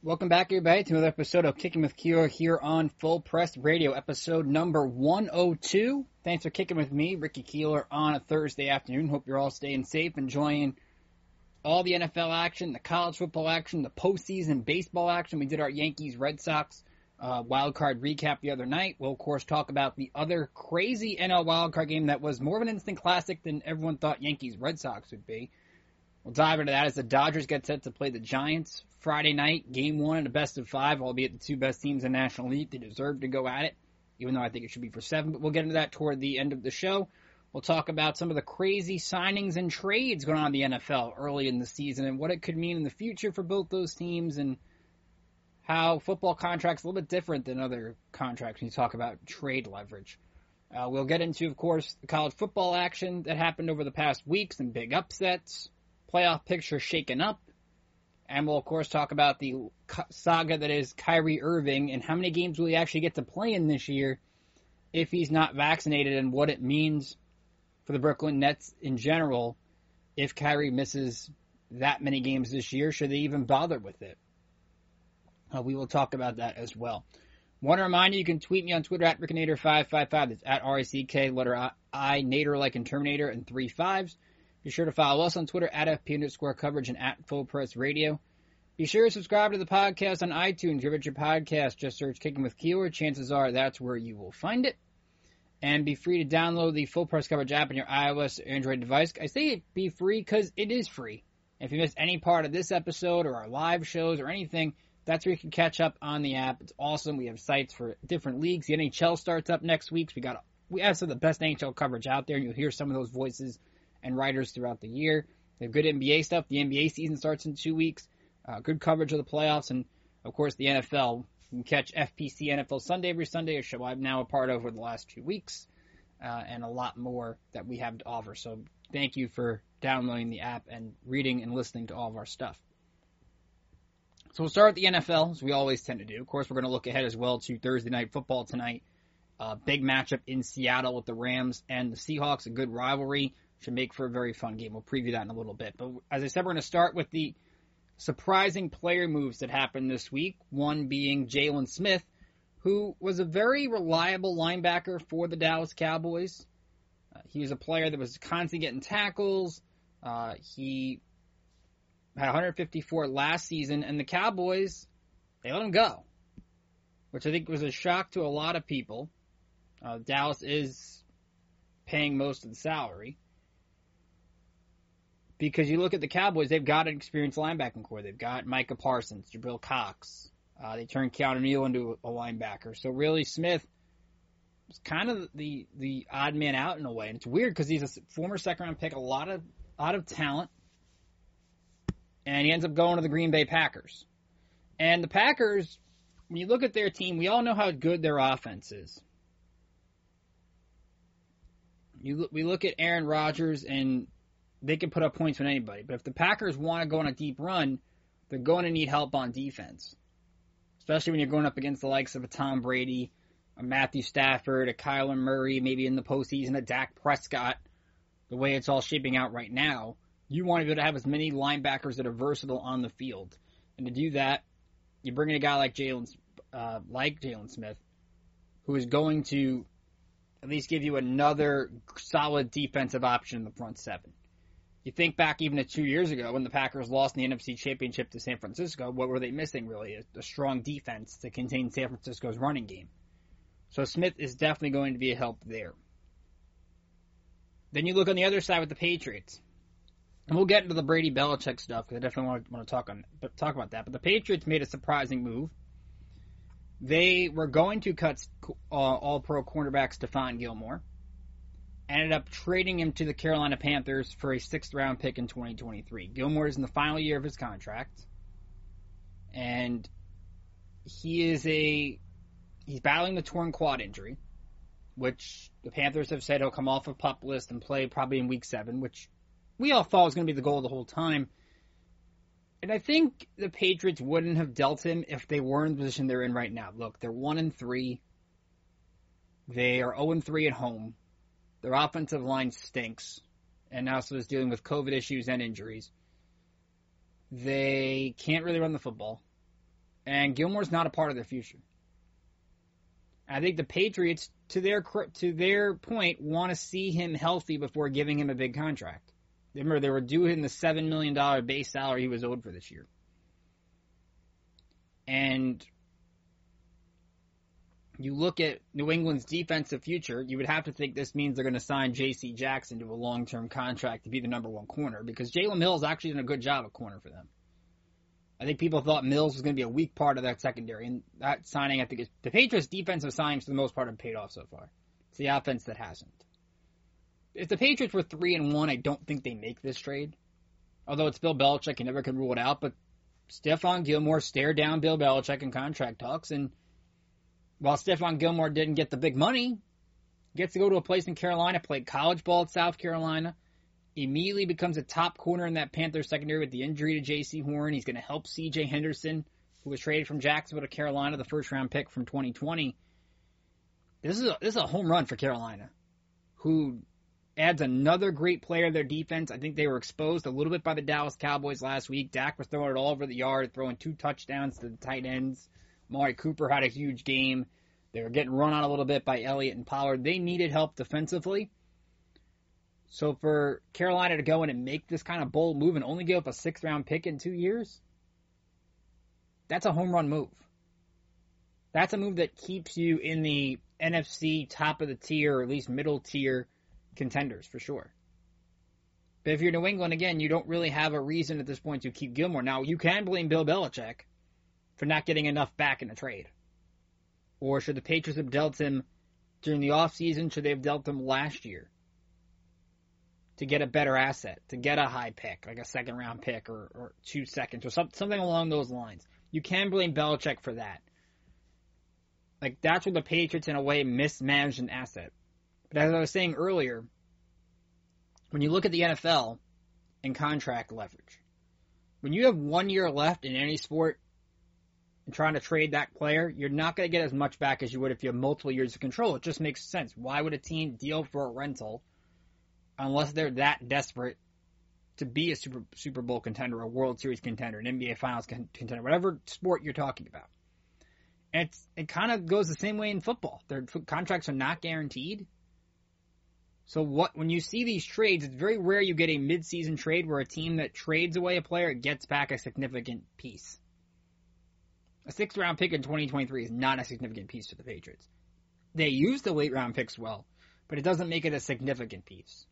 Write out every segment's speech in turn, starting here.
Welcome back, everybody, to another episode of Kicking with Keeler here on Full Press Radio, episode number 102. Thanks for kicking with me, Ricky Keeler, on a Thursday afternoon. Hope you're all staying safe, enjoying all the NFL action, the college football action, the postseason baseball action. We did our Yankees-Red Sox wild card recap the other night. We'll, of course, talk about the other crazy NL wild card game that was more of an instant classic than everyone thought Yankees-Red Sox would be. We'll dive into that as the Dodgers get set to play the Giants Friday night, game one in a best of five, albeit the two best teams in the National League. They deserve to go at it, even though I think it should be for 7. But we'll get into that toward the end of the show. We'll talk about some of the crazy signings and trades going on in the NFL early in the season and what it could mean in the future for both those teams and how football contracts are a little bit different than other contracts when you talk about trade leverage. We'll get into, of course, the college football action that happened over the past weeks and big upsets. Playoff picture shaken up. And we'll, of course, talk about the saga that is Kyrie Irving and how many games will he actually get to play in this year if he's not vaccinated and what it means for the Brooklyn Nets in general if Kyrie misses that many games this year. Should they even bother with it? We will talk about that as well. Want to remind you, you can tweet me on Twitter at Rickinator555. That's at R-I-C-K, letter I, Nader like in Terminator, and 3 5s. Be sure to follow us on Twitter at FP_coverage and at Full Press Radio. Be sure to subscribe to the podcast on iTunes. Give it your podcast. Just search Kicking with Keeler. Chances are that's where you will find it. And be free to download the Full Press Coverage app on your iOS or Android device. I say be free because it is free. If you missed any part of this episode or our live shows or anything, that's where you can catch up on the app. It's awesome. We have sites for different leagues. The NHL starts up next week. So we have some of the best NHL coverage out there, and you'll hear some of those voices and writers throughout the year. They have good NBA stuff. The NBA season starts in 2 weeks. Good coverage of the playoffs. And, of course, the NFL. You can catch FPC NFL Sunday every Sunday, a show I'm now a part of over the last 2 weeks. And a lot more that we have to offer. So thank you for downloading the app and reading and listening to all of our stuff. So we'll start with the NFL, as we always tend to do. Of course, we're going to look ahead as well to Thursday Night Football tonight. Big matchup in Seattle with the Rams and the Seahawks. A good rivalry. Should make for a very fun game. We'll preview that in a little bit. But as I said, we're going to start with the surprising player moves that happened this week. One being Jaylon Smith, who was a very reliable linebacker for the Dallas Cowboys. He was a player that was constantly getting tackles. He had 154 last season, and the Cowboys, they let him go, which I think was a shock to a lot of people. Dallas is paying most of the salary. Because you look at the Cowboys, they've got an experienced linebacking core. They've got Micah Parsons, Jabril Cox. They turned Keanu Neal into a linebacker. So really, Smith is kind of the odd man out in a way. And it's weird because he's a former second-round pick, a lot of talent. And he ends up going to the Green Bay Packers. And the Packers, when you look at their team, we all know how good their offense is. We look at Aaron Rodgers, and they can put up points on anybody. But if the Packers want to go on a deep run, they're going to need help on defense. Especially when you're going up against the likes of a Tom Brady, a Matthew Stafford, a Kyler Murray, maybe in the postseason, a Dak Prescott. The way it's all shaping out right now, you want to be able to have as many linebackers that are versatile on the field. And to do that, you bring in a guy like Jaylon Smith, who is going to at least give you another solid defensive option in the front seven. You think back even to 2 years ago when the Packers lost in the NFC Championship to San Francisco, what were they missing really? A strong defense to contain San Francisco's running game. So Smith is definitely going to be a help there. Then you look on the other side with the Patriots. And we'll get into the Brady Belichick stuff because I definitely want to talk about that. But the Patriots made a surprising move. They were going to cut all-pro cornerback Stephon Gilmore. Ended up trading him to the Carolina Panthers for a 6th-round pick in 2023. Gilmore is in the final year of his contract. And he's battling the torn quad injury, which the Panthers have said he'll come off of PUP list and play probably in Week 7, which we all thought was going to be the goal the whole time. And I think the Patriots wouldn't have dealt him if they were in the position they're in right now. Look, they're 1-3. They are 0-3 at home. Their offensive line stinks, and also is dealing with COVID issues and injuries. They can't really run the football. And Gilmore's not a part of their future. I think the Patriots, to their point, want to see him healthy before giving him a big contract. Remember, they were due him the $7 million base salary he was owed for this year. And you look at New England's defensive future, you would have to think this means they're going to sign J.C. Jackson to a long-term contract to be the number one corner, because Jalen Mills actually done a good job at corner for them. I think people thought Mills was going to be a weak part of that secondary, and that signing, I think, the Patriots' defensive signings for the most part have paid off so far. It's the offense that hasn't. If the Patriots were 3-1, I don't think they make this trade. Although it's Bill Belichick, you never can rule it out, but Stephon Gilmore stared down Bill Belichick in contract talks, and while Stephon Gilmore didn't get the big money, he gets to go to a place in Carolina, played college ball at South Carolina, immediately becomes a top corner in that Panthers secondary with the injury to J.C. Horn. He's going to help C.J. Henderson, who was traded from Jacksonville to Carolina, the first-round pick from 2020. This is a home run for Carolina, who adds another great player to their defense. I think they were exposed a little bit by the Dallas Cowboys last week. Dak was throwing it all over the yard, throwing 2 touchdowns to the tight ends. Amari Cooper had a huge game. They were getting run on a little bit by Elliott and Pollard. They needed help defensively. So for Carolina to go in and make this kind of bold move and only give up a 6th-round pick in 2 years, that's a home run move. That's a move that keeps you in the NFC top of the tier, or at least middle tier contenders for sure. But if you're New England, again, you don't really have a reason at this point to keep Gilmore. Now, you can blame Bill Belichick for not getting enough back in the trade. Or should the Patriots have dealt him during the offseason? Should they have dealt him last year to get a better asset, to get a high pick, like a 2nd-round pick or 2 seconds or something along those lines? You can blame Belichick for that. Like, that's where the Patriots, in a way, mismanaged an asset. But as I was saying earlier, when you look at the NFL and contract leverage, when you have 1 year left in any sport and trying to trade that player, you're not going to get as much back as you would if you have multiple years of control. It just makes sense. Why would a team deal for a rental unless they're that desperate to be a Super Bowl contender, a World Series contender, an NBA Finals contender, whatever sport you're talking about? And it kind of goes the same way in football. Their contracts are not guaranteed. So when you see these trades, it's very rare you get a mid-season trade where a team that trades away a player gets back a significant piece. A 6th-round pick in 2023 is not a significant piece for the Patriots. They use the late-round picks well, but it doesn't make it a significant piece.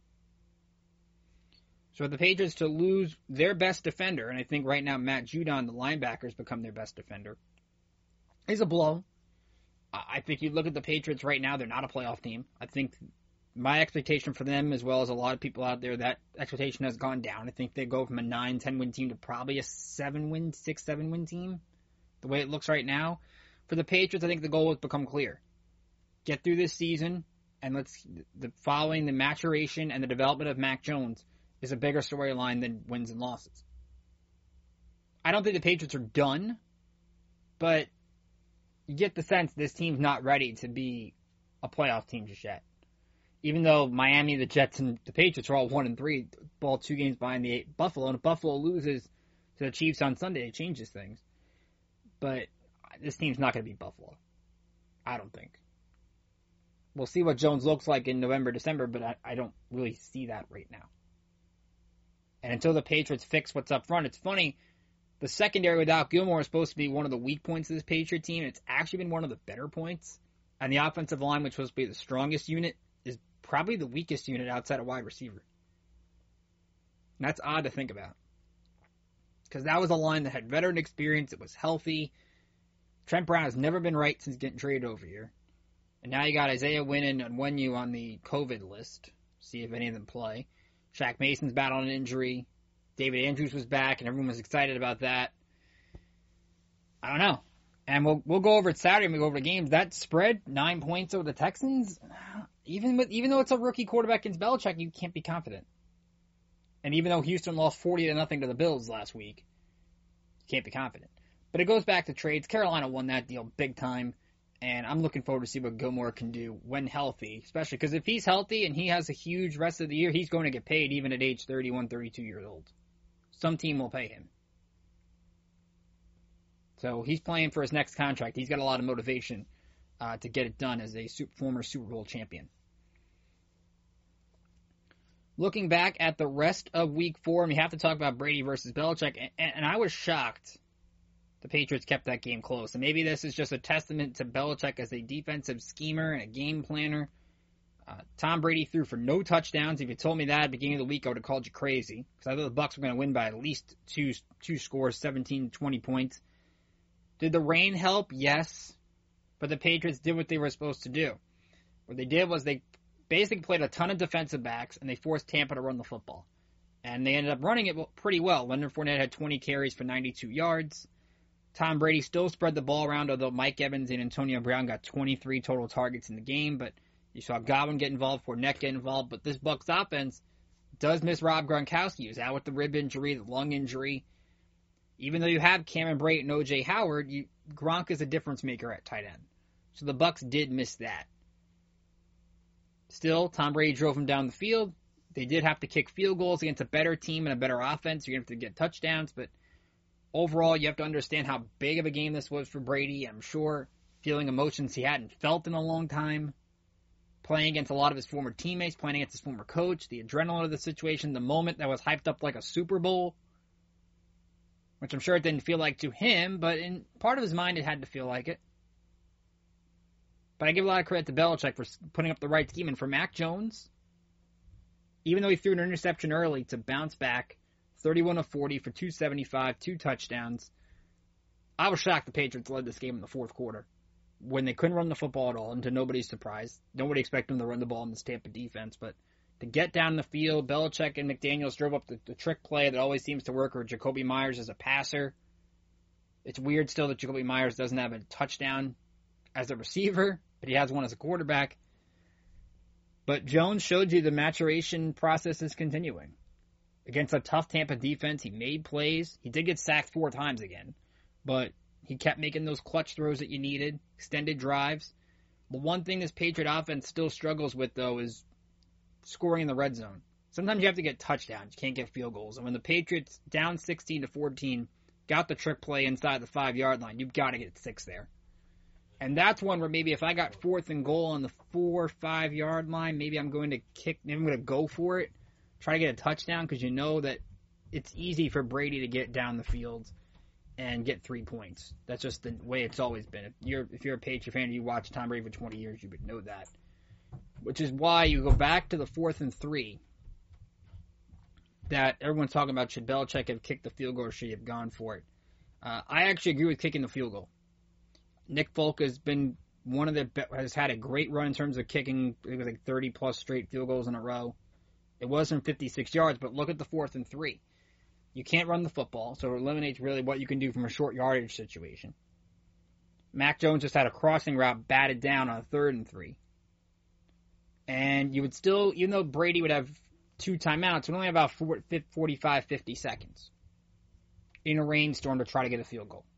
So the Patriots to lose their best defender, and I think right now Matt Judon, the linebacker, has become their best defender, is a blow. I think you look at the Patriots right now, they're not a playoff team. I think my expectation for them, as well as a lot of people out there, that expectation has gone down. I think they go from a 9-10 win team to probably a 6-7 win team, the way it looks right now. For the Patriots, I think the goal has become clear. Get through this season, and following the maturation and the development of Mac Jones is a bigger storyline than wins and losses. I don't think the Patriots are done, but you get the sense this team's not ready to be a playoff team just yet. Even though Miami, the Jets, and the Patriots are all 1-3, ball 2 games behind the Buffalo, and if Buffalo loses to the Chiefs on Sunday, it changes things. But this team's not going to beat Buffalo. I don't think. We'll see what Jones looks like in November, December, but I don't really see that right now. And until the Patriots fix what's up front, it's funny, the secondary without Gilmore is supposed to be one of the weak points of this Patriot team. It's actually been one of the better points. And the offensive line, which was supposed to be the strongest unit, is probably the weakest unit outside of wide receiver. And that's odd to think about. Because that was a line that had veteran experience, it was healthy. Trent Brown has never been right since getting traded over here. And now you got Isaiah Wynn and Onwenu on the COVID list. See if any of them play. Shaq Mason's battling an injury. David Andrews was back, and everyone was excited about that. I don't know. And we'll go over it Saturday when we go over the games. That spread, 9 points over the Texans, even though it's a rookie quarterback against Belichick, you can't be confident. And even though Houston lost 40-0 to the Bills last week, you can't be confident. But it goes back to trades. Carolina won that deal big time, and I'm looking forward to see what Gilmore can do when healthy, especially because if he's healthy and he has a huge rest of the year, he's going to get paid even at age 31, 32 years old. Some team will pay him. So he's playing for his next contract. He's got a lot of motivation to get it done as a former Super Bowl champion. Looking back at the rest of Week 4, and we have to talk about Brady versus Belichick, and I was shocked the Patriots kept that game close. And maybe this is just a testament to Belichick as a defensive schemer and a game planner. Tom Brady threw for no touchdowns. If you told me that at the beginning of the week, I would have called you crazy, because I thought the Bucs were going to win by at least two scores, 17 to 20 points. Did the rain help? Yes. But the Patriots did what they were supposed to do. What they did was they basically played a ton of defensive backs, and they forced Tampa to run the football. And they ended up running it pretty well. Leonard Fournette had 20 carries for 92 yards. Tom Brady still spread the ball around, although Mike Evans and Antonio Brown got 23 total targets in the game. But you saw Godwin get involved, Fournette get involved. But this Bucs offense does miss Rob Gronkowski, who's out with the rib injury, the lung injury. Even though you have Cameron Brate and O.J. Howard, Gronk is a difference maker at tight end. So the Bucs did miss that. Still, Tom Brady drove him down the field. They did have to kick field goals against a better team and a better offense. You're going to have to get touchdowns, but overall, you have to understand how big of a game this was for Brady. I'm sure feeling emotions he hadn't felt in a long time. Playing against a lot of his former teammates, playing against his former coach, the adrenaline of the situation, the moment that was hyped up like a Super Bowl, which I'm sure it didn't feel like to him, but in part of his mind it had to feel like it. But I give a lot of credit to Belichick for putting up the right scheme. And for Mac Jones, even though he threw an interception early, to bounce back 31 of 40 for 275, 2 touchdowns. I was shocked the Patriots led this game in the fourth quarter when they couldn't run the football at all, and to nobody's surprise. Nobody expected them to run the ball in this Tampa defense, but to get down the field, Belichick and McDaniels drove up the trick play that always seems to work, where Jacoby Myers is a passer. It's weird still that Jacoby Myers doesn't have a touchdown as a receiver, but he has one as a quarterback. But Jones showed you the maturation process is continuing. Against a tough Tampa defense, he made plays. He did get sacked 4 times again, but he kept making those clutch throws that you needed, extended drives. The one thing this Patriot offense still struggles with, though, is scoring in the red zone. Sometimes you have to get touchdowns. You can't get field goals. And when the Patriots, down 16-14, got the trick play inside the 5-yard line, you've got to get 6 there. And that's one where maybe if I got 4th and goal on the 4 or 5 yard line, maybe I'm going to go for it, try to get a touchdown, because you know that it's easy for Brady to get down the field and get 3 points. That's just the way it's always been. If you're a Patriot fan and you watch Tom Brady for 20 years, you would know that. Which is why you go back to the 4th and 3 that everyone's talking about. Should Belichick have kicked the field goal or should he have gone for it? I actually agree with kicking the field goal. Nick Folk has been has had a great run in terms of kicking. It was like 30-plus straight field goals in a row. It wasn't 56 yards, but look at the 4th and 3. You can't run the football, so it eliminates really what you can do from a short yardage situation. Mac Jones just had a crossing route batted down on a 3rd and 3. And you would still, even though Brady would have 2 timeouts, would only have about 45, 50 seconds in a rainstorm to try to get a field goal.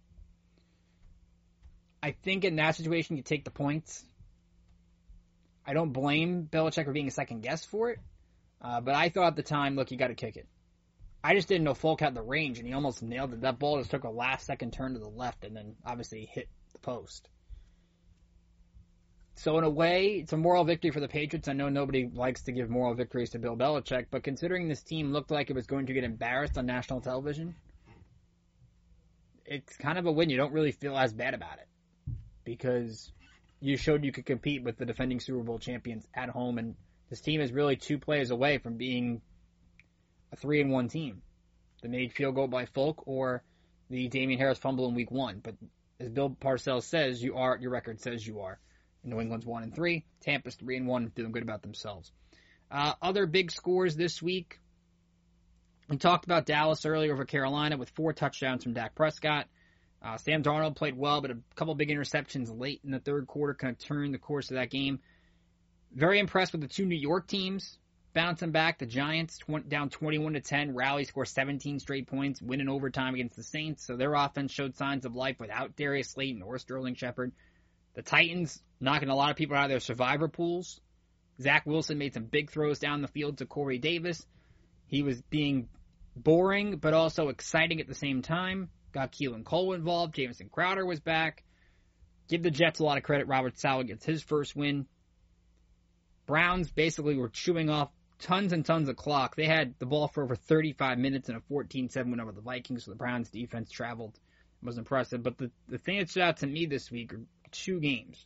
I think in that situation, you take the points. I don't blame Belichick for being a second guess for it. But I thought at the time, look, you got to kick it. I just didn't know Folk had the range, and he almost nailed it. That ball just took a last-second turn to the left and then obviously hit the post. So in a way, it's a moral victory for the Patriots. I know nobody likes to give moral victories to Bill Belichick, but considering this team looked like it was going to get embarrassed on national television, it's kind of a win. You don't really feel as bad about it, because you showed you could compete with the defending Super Bowl champions at home, and this team is really 2 plays away from being a 3-1 team. The made field goal by Folk or the Damian Harris fumble in week 1. But as Bill Parcells says, your record says you are. New England's 1-3, Tampa's 3-1, feeling good about themselves. Other big scores this week. We talked about Dallas earlier over Carolina with 4 touchdowns from Dak Prescott. Sam Darnold played well, but a couple big interceptions late in the 3rd quarter kind of turned the course of that game. Very impressed with the 2 New York teams bouncing back. The Giants down 21-10, rally, score 17 straight points, win in overtime against the Saints. So their offense showed signs of life without Darius Slayton or Sterling Shepard. The Titans knocking a lot of people out of their survivor pools. Zach Wilson made some big throws down the field to Corey Davis. He was being boring, but also exciting at the same time. got Keelan Cole involved. Jamison Crowder was back. Give the Jets a lot of credit. Robert Saleh gets his first win. Browns basically were chewing off tons and tons of clock. They had the ball for over 35 minutes and a 14-7 win over the Vikings, so the Browns defense traveled. It was impressive. But the thing that stood out to me this week are two games.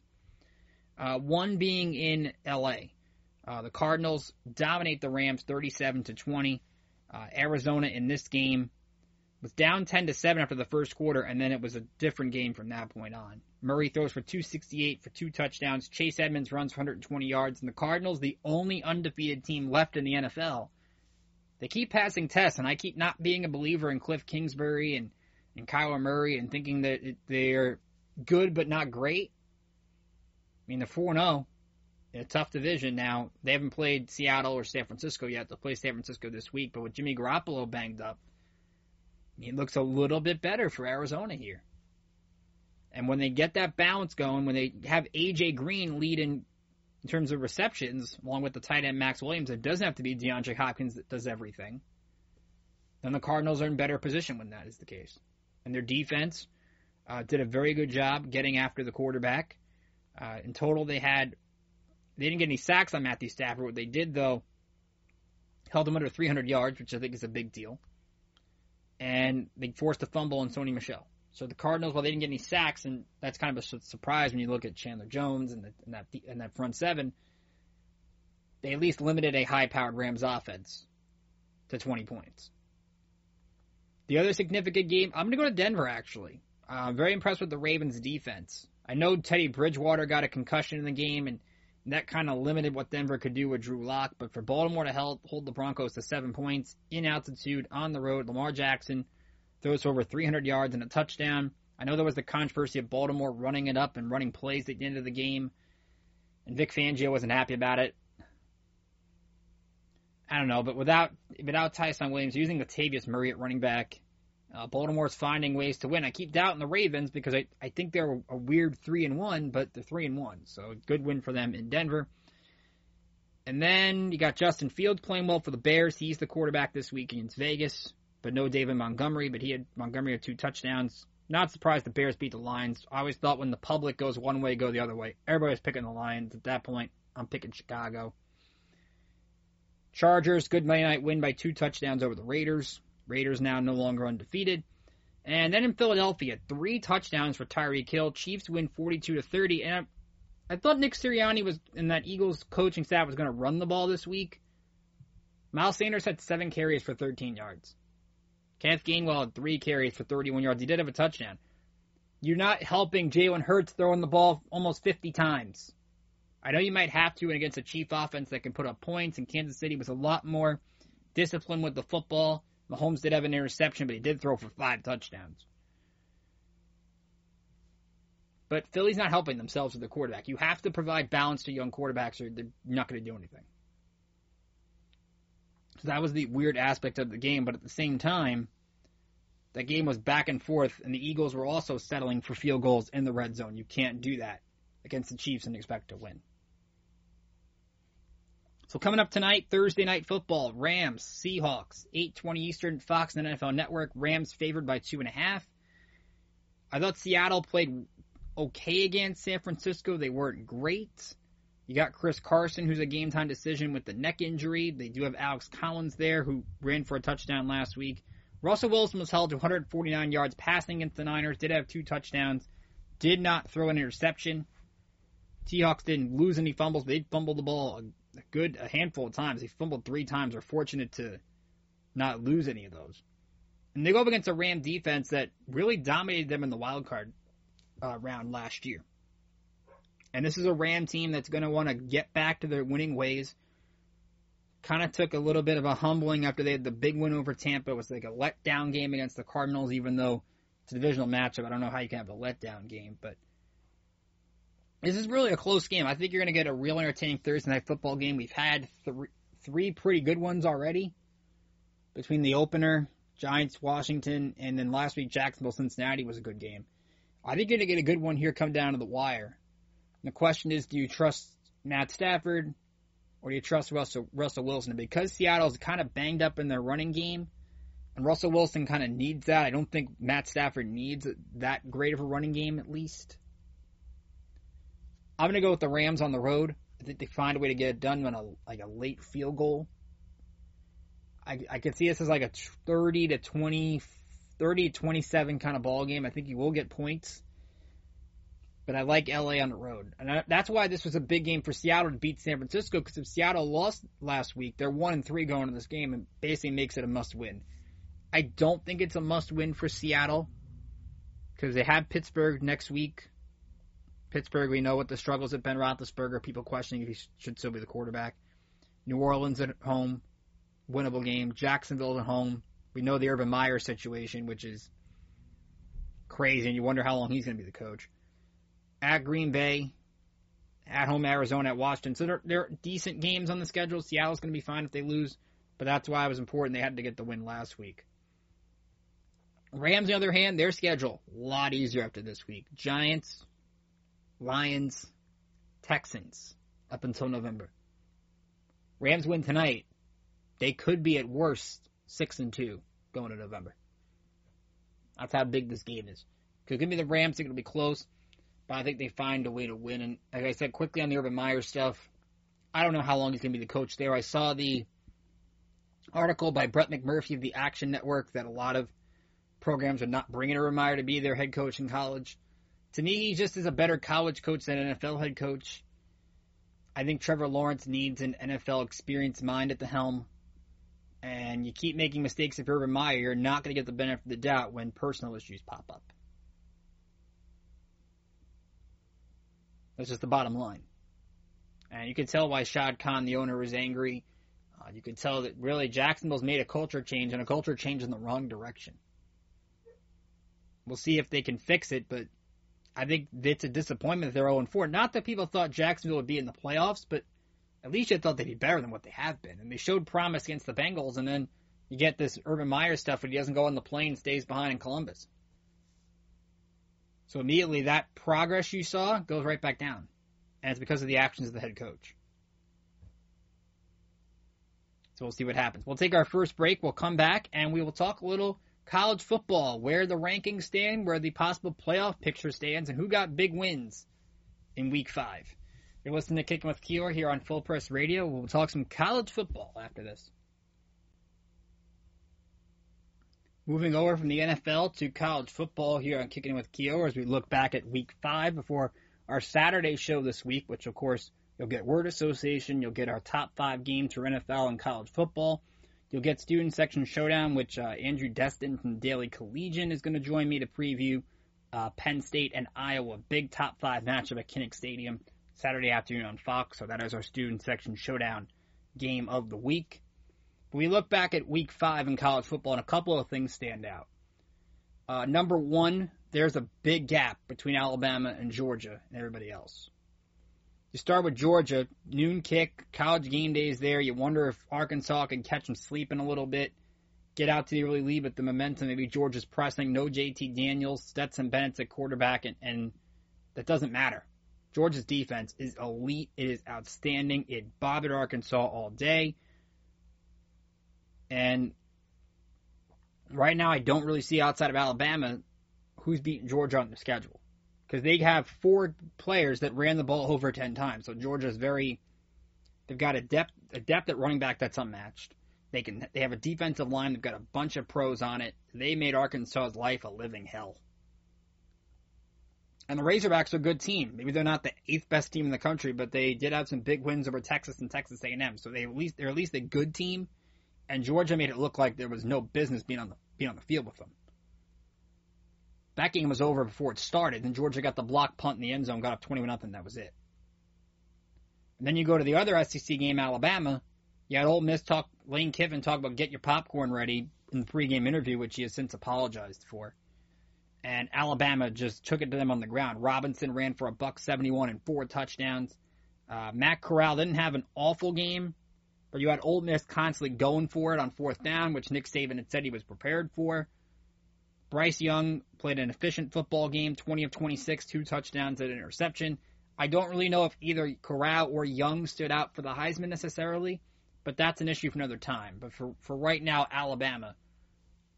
One being in L.A. The Cardinals dominate the Rams 37-20. Arizona in this game was down 10-7 after the first quarter, and then it was a different game from that point on. Murray throws for 268 for 2 touchdowns. Chase Edmonds runs for 120 yards. And the Cardinals, the only undefeated team left in the NFL, they keep passing tests, and I keep not being a believer in Cliff Kingsbury and Kyler Murray and thinking that they're good but not great. I mean, they're 4-0 in a tough division now. They haven't played Seattle or San Francisco yet. They'll play San Francisco this week, but with Jimmy Garoppolo banged up, it looks a little bit better for Arizona here. And when they get that balance going, when they have A.J. Green lead in terms of receptions, along with the tight end Max Williams, it doesn't have to be DeAndre Hopkins that does everything, then the Cardinals are in better position when that is the case. And their defense did a very good job getting after the quarterback. In total, they didn't get any sacks on Matthew Stafford. What they did, though, held him under 300 yards, which I think is a big deal. And they forced a fumble on Sony Michel. So the Cardinals, while they didn't get any sacks, and that's kind of a surprise when you look at Chandler Jones and that front seven, they at least limited a high-powered Rams offense to 20 points. The other significant game, I'm going to go to Denver, actually. I'm very impressed with the Ravens' defense. I know Teddy Bridgewater got a concussion in the game, and that kind of limited what Denver could do with Drew Lock. But for Baltimore to hold the Broncos to 7 points in altitude on the road, Lamar Jackson throws for over 300 yards and a touchdown. I know there was the controversy of Baltimore running it up and running plays at the end of the game, and Vic Fangio wasn't happy about it. I don't know, but without Tyson Williams, using Latavius Murray at running back, Baltimore's finding ways to win. I keep doubting the Ravens because I think they're a weird 3-1, but they're 3-1, so good win for them in Denver. And then you got Justin Fields playing well for the Bears. He's the quarterback this week against Vegas, but no David Montgomery. But Montgomery had 2 touchdowns. Not surprised the Bears beat the Lions. I always thought when the public goes one way, go the other way. Everybody's picking the Lions. At that point, I'm picking Chicago. Chargers, good Monday night win by 2 touchdowns over the Raiders. Raiders now no longer undefeated. And then in Philadelphia, 3 touchdowns for Tyreek Hill. Chiefs win 42-30. And I thought Nick Sirianni was in that Eagles coaching staff was going to run the ball this week. Miles Sanders had 7 carries for 13 yards. Kenneth Gainwell had 3 carries for 31 yards. He did have a touchdown. You're not helping Jalen Hurts throwing the ball almost 50 times. I know you might have to against a Chief offense that can put up points, and Kansas City was a lot more disciplined with the football. Mahomes did have an interception, but he did throw for 5 touchdowns. But Philly's not helping themselves with the quarterback. You have to provide balance to young quarterbacks or they're not going to do anything. So that was the weird aspect of the game, but at the same time, that game was back and forth, and the Eagles were also settling for field goals in the red zone. You can't do that against the Chiefs and expect to win. So coming up tonight, Thursday Night Football, Rams, Seahawks, 8:20 Eastern, Fox and NFL Network. Rams favored by 2.5. I thought Seattle played okay against San Francisco. They weren't great. You got Chris Carson, who's a game-time decision with the neck injury. They do have Alex Collins there, who ran for a touchdown last week. Russell Wilson was held to 149 yards passing against the Niners, did have 2 touchdowns, did not throw an interception. Seahawks didn't lose any fumbles. They fumbled the ball a handful of times. They fumbled 3 times. They're fortunate to not lose any of those. And they go up against a Ram defense that really dominated them in the wild card round last year. And this is a Ram team that's going to want to get back to their winning ways. Kind of took a little bit of a humbling after they had the big win over Tampa. It was like a letdown game against the Cardinals, even though it's a divisional matchup. I don't know how you can have a letdown game, but this is really a close game. I think you're going to get a real entertaining Thursday Night Football game. We've had 3 pretty good ones already between the opener, Giants, Washington, and then last week Jacksonville, Cincinnati was a good game. I think you're going to get a good one here come down to the wire. And the question is, do you trust Matt Stafford or do you trust Russell Wilson? And because Seattle's kind of banged up in their running game, And Russell Wilson kind of needs that. I don't think Matt Stafford needs that great of a running game, at least. I'm going to go with the Rams on the road. I think they find a way to get it done on a late field goal. I could see this as like a 30 to 27 kind of ball game. I think you will get points. But I like LA on the road. And that's why this was a big game for Seattle to beat San Francisco, because if Seattle lost last week, they're 1-3 going into this game and basically makes it a must-win. I don't think it's a must-win for Seattle because they have Pittsburgh next week. Pittsburgh, we know what the struggles have been. Roethlisberger, people questioning if he should still be the quarterback. New Orleans at home, winnable game. Jacksonville at home. We know the Urban Meyer situation, which is crazy, and you wonder how long he's going to be the coach. At Green Bay, at home Arizona, at Washington. So there are decent games on the schedule. Seattle's going to be fine if they lose, but that's why it was important they had to get the win last week. Rams, on the other hand, their schedule, a lot easier after this week. Giants, Lions, Texans, up until November. Rams win tonight. They could be at worst 6-2 going to November. That's how big this game is. Because it could be the Rams, it'll be close, but I think they find a way to win. And like I said, quickly on the Urban Meyer stuff, I don't know how long he's going to be the coach there. I saw the article by Brett McMurphy of the Action Network that a lot of programs are not bringing Urban Meyer to be their head coach in college. To me, he just is a better college coach than an NFL head coach. I think Trevor Lawrence needs an NFL experienced mind at the helm. And you keep making mistakes if you're Urban Meyer, you're not going to get the benefit of the doubt when personal issues pop up. That's just the bottom line. And you can tell why Shad Khan, the owner, was angry. You can tell that really Jacksonville's made a culture change, and a culture change in the wrong direction. We'll see if they can fix it, but I think it's a disappointment that they're 0-4. Not that people thought Jacksonville would be in the playoffs, but at least you thought they'd be better than what they have been. And they showed promise against the Bengals, and then you get this Urban Meyer stuff when he doesn't go on the plane, stays behind in Columbus. So immediately that progress you saw goes right back down. And it's because of the actions of the head coach. So we'll see what happens. We'll take our first break. We'll come back, and we will talk a little college football, where the rankings stand, where the possible playoff picture stands, and who got big wins in Week 5. You're listening to Kicking with Keeler here on Full Press Radio. We'll talk some college football after this. Moving over from the NFL to college football here on Kicking with Keeler as we look back at Week 5 before our Saturday show this week, which, of course, you'll get Word Association, you'll get our top 5 games for NFL and college football. You'll get Student Section Showdown, which Andrew Destin from Daily Collegian is going to join me to preview Penn State and Iowa. Big top 5 matchup at Kinnick Stadium Saturday afternoon on Fox. So that is our Student Section Showdown game of the week. But we look back at Week 5 in college football, and a couple of things stand out. Number one, there's a big gap between Alabama and Georgia and everybody else. You start with Georgia, noon kick, college game days there. You wonder if Arkansas can catch them sleeping a little bit, get out to the early lead with the momentum. Maybe Georgia's pressing, no JT Daniels, Stetson Bennett's at quarterback, and that doesn't matter. Georgia's defense is elite. It is outstanding. It bothered Arkansas all day. And right now I don't really see outside of Alabama who's beating Georgia on the schedule. Because they have 4 players that ran the ball over 10 times. So Georgia's they've got a depth at running back that's unmatched. They have a defensive line. They've got a bunch of pros on it. They made Arkansas's life a living hell. And the Razorbacks are a good team. Maybe they're not the 8th best team in the country, but they did have some big wins over Texas and Texas A&M. So they're at least a good team. And Georgia made it look like there was no business being on the field with them. That game was over before it started. Then Georgia got the block punt in the end zone, got up 21-0. That was it. And then you go to the other SEC game, Alabama. You had Ole Miss Lane Kiffin talk about get your popcorn ready in the pregame interview, which he has since apologized for. And Alabama just took it to them on the ground. Robinson ran for $171 and 4 touchdowns. Matt Corral didn't have an awful game, but you had Ole Miss constantly going for it on 4th down, which Nick Saban had said he was prepared for. Bryce Young played an efficient football game, 20 of 26, 2 touchdowns and an interception. I don't really know if either Corral or Young stood out for the Heisman necessarily, but that's an issue for another time. But for right now, Alabama,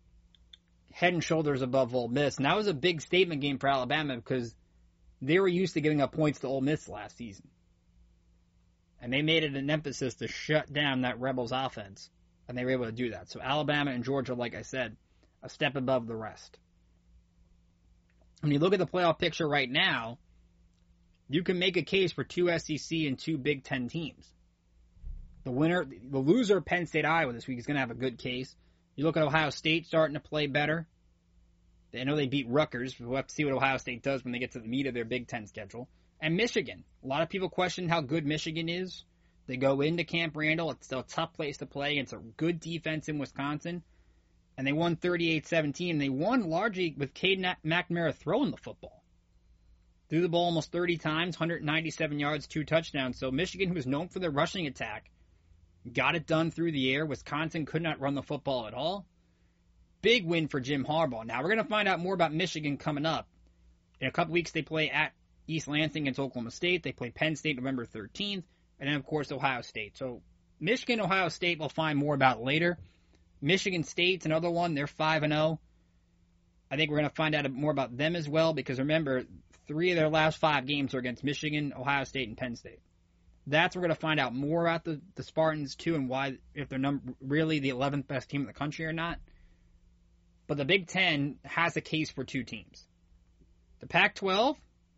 head and shoulders above Ole Miss. And that was a big statement game for Alabama because they were used to giving up points to Ole Miss last season. And they made it an emphasis to shut down that Rebels offense. And they were able to do that. So Alabama and Georgia, like I said, a step above the rest. When you look at the playoff picture right now, you can make a case for 2 SEC and 2 Big Ten teams. The loser, Penn State, Iowa this week is going to have a good case. You look at Ohio State starting to play better. I know they beat Rutgers. We'll have to see what Ohio State does when they get to the meat of their Big Ten schedule. And Michigan. A lot of people question how good Michigan is. They go into Camp Randall. It's still a tough place to play. It's a good defense in Wisconsin. And they won 38-17. And they won largely with Cade McNamara throwing the football. Threw the ball almost 30 times, 197 yards, 2 touchdowns. So Michigan, who was known for their rushing attack, got it done through the air. Wisconsin could not run the football at all. Big win for Jim Harbaugh. Now, we're going to find out more about Michigan coming up. In a couple weeks, they play at East Lansing against Oklahoma State. They play Penn State November 13th. And then, of course, Ohio State. So, Michigan, Ohio State, we'll find more about later. Michigan State's another one. They're 5-0. I think we're going to find out more about them as well because, remember, 3 of their last 5 games are against Michigan, Ohio State, and Penn State. That's we're going to find out more about the Spartans, too, and why, if they're really the 11th best team in the country or not. But the Big Ten has a case for 2 teams. The Pac-12,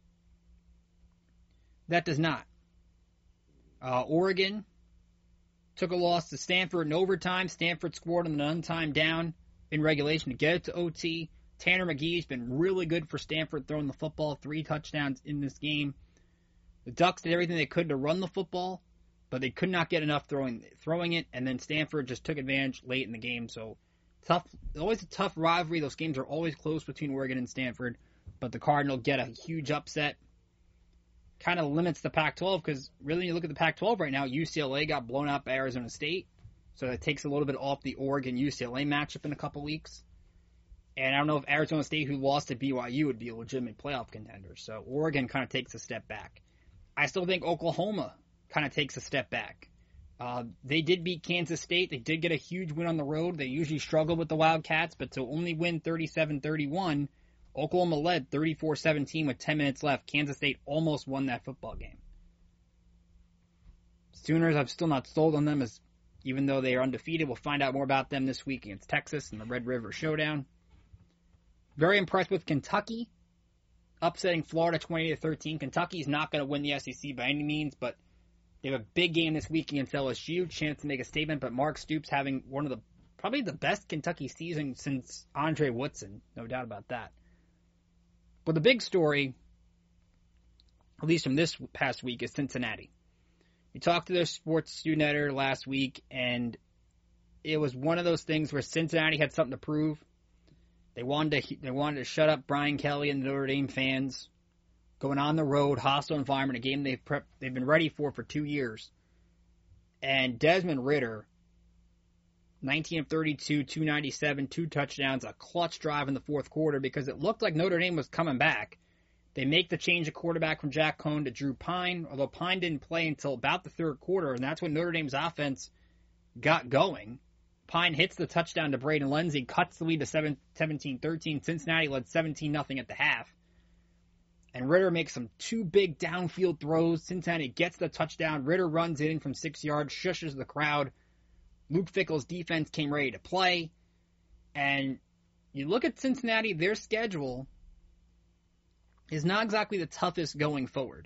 that does not. Oregon took a loss to Stanford in overtime. Stanford scored on an untimed down in regulation to get it to OT. Tanner McGee's been really good for Stanford throwing the football, 3 touchdowns in this game. The Ducks did everything they could to run the football, but they could not get enough throwing it, and then Stanford just took advantage late in the game. So tough, always a tough rivalry. Those games are always close between Oregon and Stanford, but the Cardinal get a huge upset. Kind of limits the Pac-12 because really when you look at the Pac-12 right now, UCLA got blown out by Arizona State, so that takes a little bit off the Oregon-UCLA matchup in a couple weeks. And I don't know if Arizona State, who lost to BYU, would be a legitimate playoff contender. So Oregon kind of takes a step back. I still think Oklahoma kind of takes a step back. They did beat Kansas State. They did get a huge win on the road. They usually struggle with the Wildcats, but to only win 37-31, Oklahoma led 34-17 with 10 minutes left. Kansas State almost won that football game. Sooners, I'm still not sold on them, as even though they are undefeated. We'll find out more about them this week against Texas in the Red River Showdown. Very impressed with Kentucky, upsetting Florida 20-13. Kentucky's not going to win the SEC by any means, but they have a big game this week against LSU, chance to make a statement. But Mark Stoops having probably the best Kentucky season since Andre Woodson, no doubt about that. But the big story, at least from this past week, is Cincinnati. We talked to their sports student editor last week, and it was one of those things where Cincinnati had something to prove. They wanted to shut up Brian Kelly and the Notre Dame fans. Going on the road, hostile environment, a game they've been ready for 2 years. And Desmond Ridder, 19 of 32, 297, 2 touchdowns, a clutch drive in the fourth quarter because it looked like Notre Dame was coming back. They make the change of quarterback from Jack Cohn to Drew Pine, although Pine didn't play until about the third quarter, and that's when Notre Dame's offense got going. Pine hits the touchdown to Braden Lenzy, cuts the lead to 17-13. Cincinnati led 17-0 at the half. And Ridder makes some 2 big downfield throws. Cincinnati gets the touchdown. Ridder runs in from 6 yards, shushes the crowd. Luke Fickell's defense came ready to play. And you look at Cincinnati, their schedule is not exactly the toughest going forward.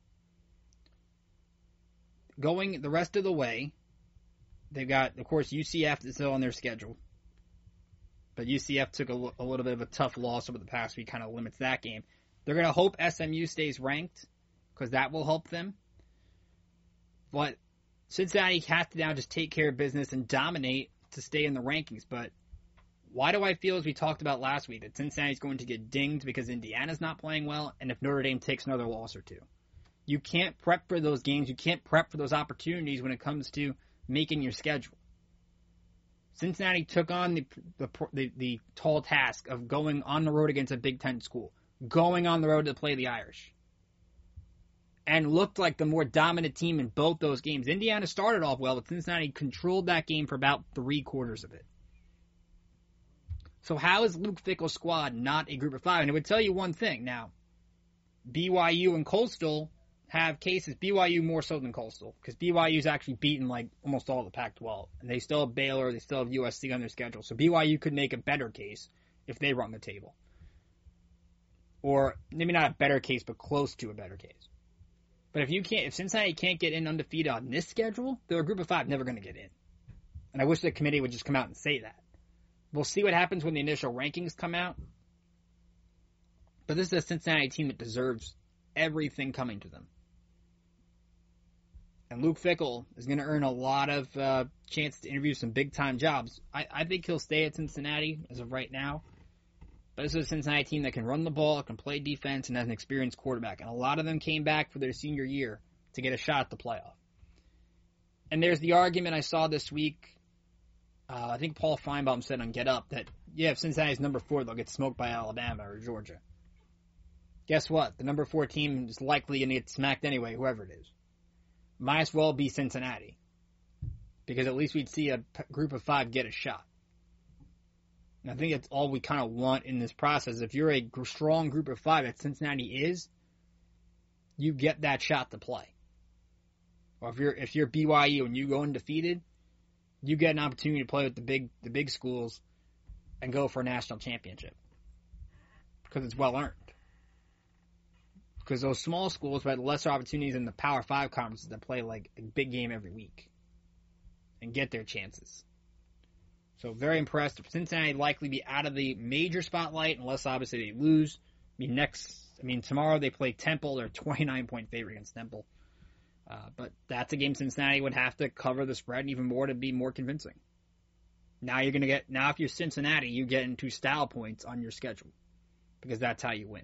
Going the rest of the way, they've got, of course, UCF is still on their schedule. But UCF took a little bit of a tough loss over the past week, kind of limits that game. They're going to hope SMU stays ranked because that will help them. But Cincinnati has to now just take care of business and dominate to stay in the rankings. But why do I feel, as we talked about last week, that Cincinnati's going to get dinged because Indiana's not playing well and if Notre Dame takes another loss or 2? You can't prep for those games. You can't prep for those opportunities when it comes to making your schedule. Cincinnati took on the tall task of going on the road against a Big Ten school, going on the road to play the Irish, and looked like the more dominant team in both those games. Indiana started off well, but Cincinnati controlled that game for about 3 quarters of it. So how is Luke Fickell's squad not a group of 5? And it would tell you one thing. Now, BYU and Coastal have cases. BYU more so than Coastal, because BYU's actually beaten like almost all of the Pac-12. And they still have Baylor, they still have USC on their schedule. So BYU could make a better case if they run the table. Or maybe not a better case, but close to a better case. But if Cincinnati can't get in undefeated on this schedule, they're a group of 5 never going to get in. And I wish the committee would just come out and say that. We'll see what happens when the initial rankings come out. But this is a Cincinnati team that deserves everything coming to them. And Luke Fickell is going to earn a lot of chances to interview some big-time jobs. I think he'll stay at Cincinnati as of right now. But this is a Cincinnati team that can run the ball, can play defense, and has an experienced quarterback. And a lot of them came back for their senior year to get a shot at the playoff. And there's the argument I saw this week. I think Paul Feinbaum said on Get Up that, if Cincinnati's number 4, they'll get smoked by Alabama or Georgia. Guess what? The number 4 team is likely going to get smacked anyway, whoever it is. Might as well be Cincinnati. Because at least we'd see a group of 5 get a shot. And I think that's all we kind of want in this process. If you're a strong group of 5 that Cincinnati is, you get that shot to play. Or if you're BYU and you go undefeated, you get an opportunity to play with the big schools and go for a national championship. Because it's well earned. Because those small schools have lesser opportunities in the Power 5 conferences that play like a big game every week and get their chances. So very impressed. Cincinnati likely be out of the major spotlight unless obviously they lose. Tomorrow they play Temple. They're a 29-point favorite against Temple. But that's a game Cincinnati would have to cover the spread and even more to be more convincing. Now if you're Cincinnati, you get into style points on your schedule because that's how you win.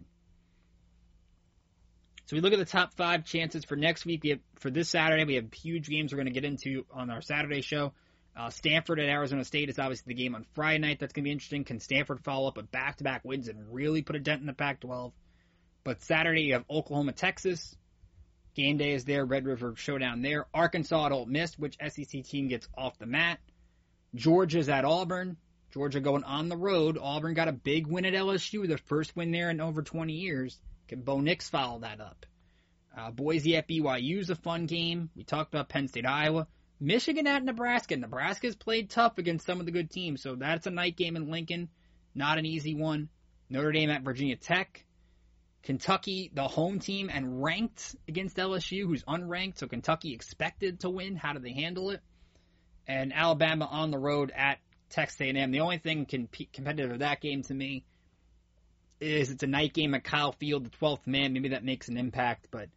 So we look at the top 5 chances for next week. For this Saturday, we have huge games we're going to get into on our Saturday show. Stanford at Arizona State is obviously the game on Friday night. That's going to be interesting. Can Stanford follow up with back-to-back wins and really put a dent in the Pac-12? But Saturday, you have Oklahoma, Texas. Game day is there. Red River Showdown there. Arkansas at Ole Miss. Which SEC team gets off the mat? Georgia's at Auburn. Georgia going on the road. Auburn got a big win at LSU. Their first win there in over 20 years. Can Bo Nix follow that up? Boise at BYU is a fun game. We talked about Penn State, Iowa. Michigan at Nebraska. Nebraska's played tough against some of the good teams, so that's a night game in Lincoln. Not an easy one. Notre Dame at Virginia Tech. Kentucky, the home team, and ranked against LSU, who's unranked, so Kentucky expected to win. How do they handle it? And Alabama on the road at Texas A&M. The only thing competitive of that game to me is it's a night game at Kyle Field, the 12th man. Maybe that makes an impact, but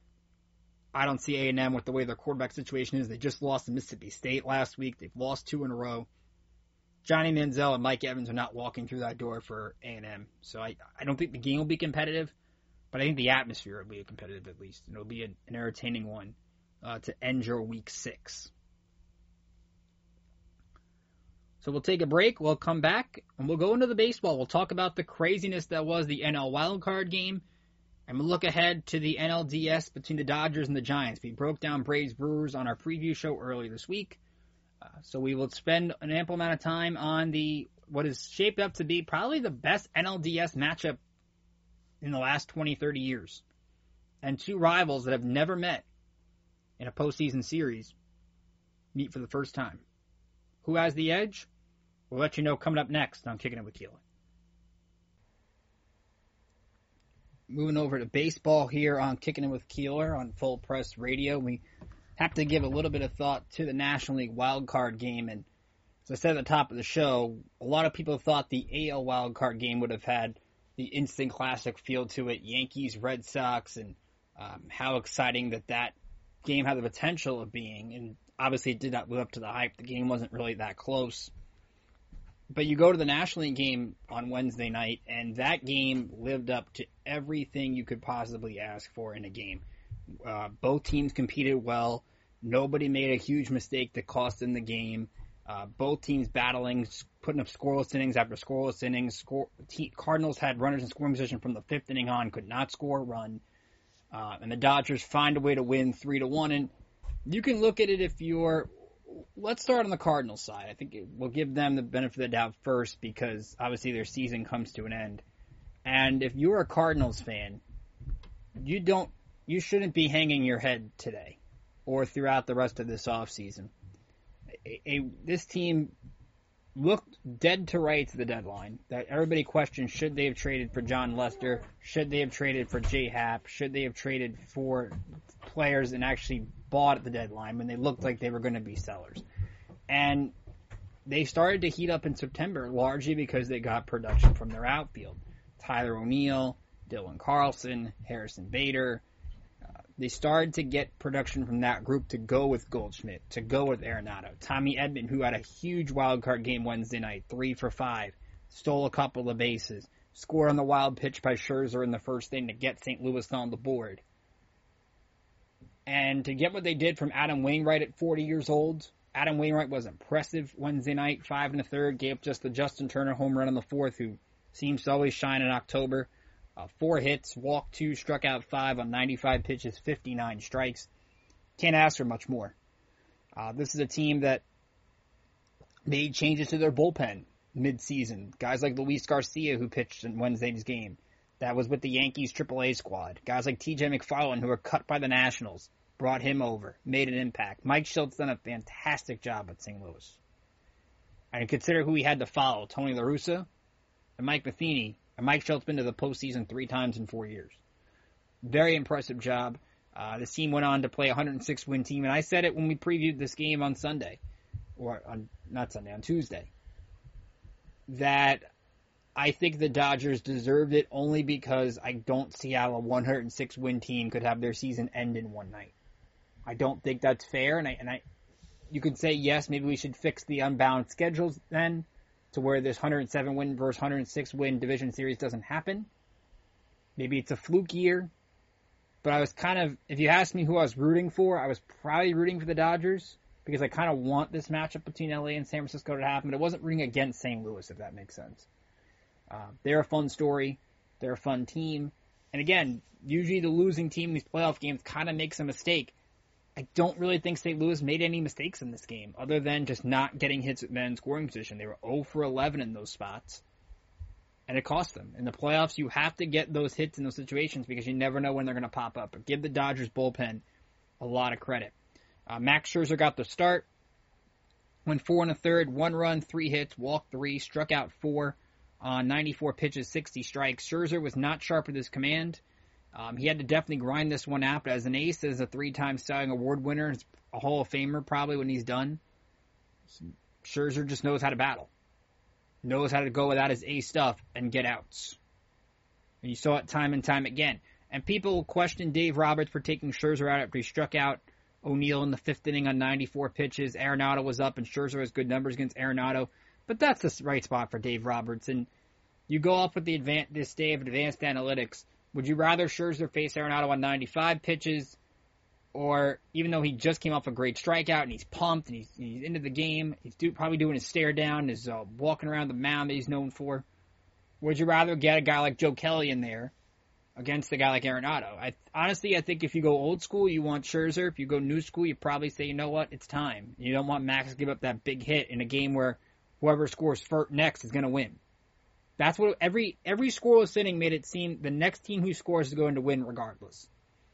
I don't see A&M with the way their quarterback situation is. They just lost to Mississippi State last week. They've lost 2 in a row. Johnny Manziel and Mike Evans are not walking through that door for A&M. So I don't think the game will be competitive, but I think the atmosphere will be competitive at least. And it'll be an entertaining one to end your week 6. So we'll take a break. We'll come back, and we'll go into the baseball. We'll talk about the craziness that was the NL wildcard game. And we'll look ahead to the NLDS between the Dodgers and the Giants. We broke down Braves Brewers on our preview show earlier this week. So we will spend an ample amount of time on what is shaped up to be probably the best NLDS matchup in the last 20, 30 years. And 2 rivals that have never met in a postseason series meet for the first time. Who has the edge? We'll let you know coming up next on Kicking It with Keeler. Moving over to baseball here on Kicking It with Keeler on Full Press Radio. We have to give a little bit of thought to the National League wildcard game. And as I said at the top of the show, a lot of people thought the AL wildcard game would have had the instant classic feel to it. Yankees, Red Sox, and how exciting that game had the potential of being. And obviously it did not live up to the hype. The game wasn't really that close. But you go to the National League game on Wednesday night, and that game lived up to everything you could possibly ask for in a game. Both teams competed well. Nobody made a huge mistake that cost them the game. Both teams battling, putting up scoreless innings after scoreless innings. Cardinals had runners in scoring position from the 5th inning on, could not score a run. And the Dodgers find a way to win 3-1. And you can look at it if you're let's start on the Cardinals side. I think we'll give them the benefit of the doubt first because obviously their season comes to an end. And if you're a Cardinals fan, you shouldn't be hanging your head today or throughout the rest of this offseason. This team looked dead to rights at the deadline. That everybody questioned, should they have traded for John Lester? Should they have traded for J. Happ? Should they have traded for players and actually bought at the deadline when they looked like they were going to be sellers? And they started to heat up in September, largely because they got production from their outfield. Tyler O'Neill, Dylan Carlson, Harrison Bader. They started to get production from that group to go with Goldschmidt, to go with Arenado. Tommy Edman, who had a huge wild card game Wednesday night, 3 for 5, stole a couple of bases, scored on the wild pitch by Scherzer in the first inning to get St. Louis on the board. And to get what they did from Adam Wainwright at 40 years old, Adam Wainwright was impressive Wednesday night, 5 1/3, gave just the Justin Turner home run in the fourth, who seems to always shine in October. 4 hits, walked 2, struck out 5 on 95 pitches, 59 strikes. Can't ask for much more. This is a team that made changes to their bullpen mid-season. Guys like Luis Garcia, who pitched in Wednesday's game. That was with the Yankees AAA squad. Guys like TJ McFarland, who were cut by the Nationals, brought him over, made an impact. Mike Schultz done a fantastic job at St. Louis. And consider who he had to follow. Tony La Russa and Mike Matheny. And Mike Schultz been to the postseason 3 times in 4 years. Very impressive job. This team went on to play a 106-win team, and I said it when we previewed this game on Sunday, on Tuesday, that I think the Dodgers deserved it only because I don't see how a 106-win team could have their season end in one night. I don't think that's fair, and you could say, yes, maybe we should fix the unbalanced schedules then, to where this 107-win versus 106-win division series doesn't happen. Maybe it's a fluke year. But I was kind of, if you asked me who I was rooting for, I was probably rooting for the Dodgers because I kind of want this matchup between LA and San Francisco to happen. But it wasn't rooting against St. Louis, if that makes sense. They're a fun story. They're a fun team. And again, usually the losing team in these playoff games kind of makes a mistake. I don't really think St. Louis made any mistakes in this game, other than just not getting hits at men in scoring position. They were 0 for 11 in those spots, and it cost them. In the playoffs, you have to get those hits in those situations because you never know when they're going to pop up. But give the Dodgers bullpen a lot of credit. Max Scherzer got the start, went 4 1/3, 1 run, 3 hits, walked 3, struck out 4 on 94 pitches, 60 strikes. Scherzer was not sharp with his command. He had to definitely grind this one out, but as an ace, as a 3-time Cy Young Award winner, a Hall of Famer probably when he's done, Scherzer just knows how to battle. Knows how to go without his ace stuff and get outs. And you saw it time and time again. And people questioned Dave Roberts for taking Scherzer out after he struck out O'Neill in the 5th inning on 94 pitches. Arenado was up, and Scherzer has good numbers against Arenado. But that's the right spot for Dave Roberts. And you go off with this day of advanced analytics. Would you rather Scherzer face Arenado on 95 pitches, or even though he just came off a great strikeout and he's pumped and he's into the game, he's probably doing his stare down, his walking around the mound that he's known for, would you rather get a guy like Joe Kelly in there against a guy like Arenado? I think if you go old school, you want Scherzer. If you go new school, you probably say, you know what, it's time. You don't want Max to give up that big hit in a game where whoever scores next is going to win. That's what every scoreless inning made it seem the next team who scores is going to win regardless.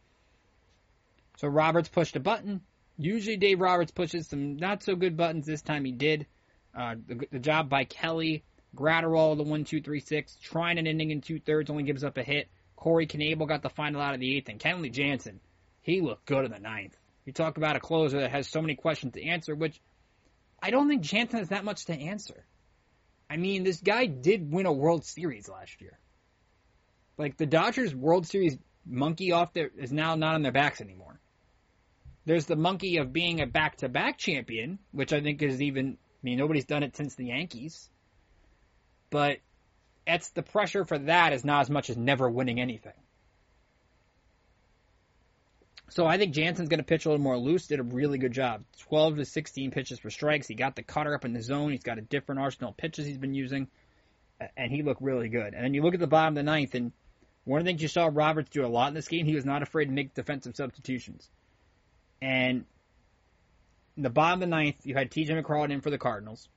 So Roberts pushed a button. Usually Dave Roberts pushes some not so good buttons. This time he did. The job by Kelly. Gratterall, the 1-2-3-6, trying an inning in 2/3, only gives up a hit. Corey Knebel got the final out of the 8th, and Kenley Jansen, he looked good in the 9th. You talk about a closer that has so many questions to answer, which I don't think Jansen has that much to answer. I mean, this guy did win a World Series last year. Like, the Dodgers World Series monkey is now not on their backs anymore. There's the monkey of being a back-to-back champion, which I think is nobody's done it since the Yankees. But the pressure for that is not as much as never winning anything. So I think Jansen's going to pitch a little more loose. Did a really good job. 12 to 16 pitches for strikes. He got the cutter up in the zone. He's got a different arsenal of pitches he's been using. And he looked really good. And then you look at the bottom of the 9th, and one of the things you saw Roberts do a lot in this game, he was not afraid to make defensive substitutions. And in the bottom of the ninth, you had T.J. McCarron in for the Cardinals.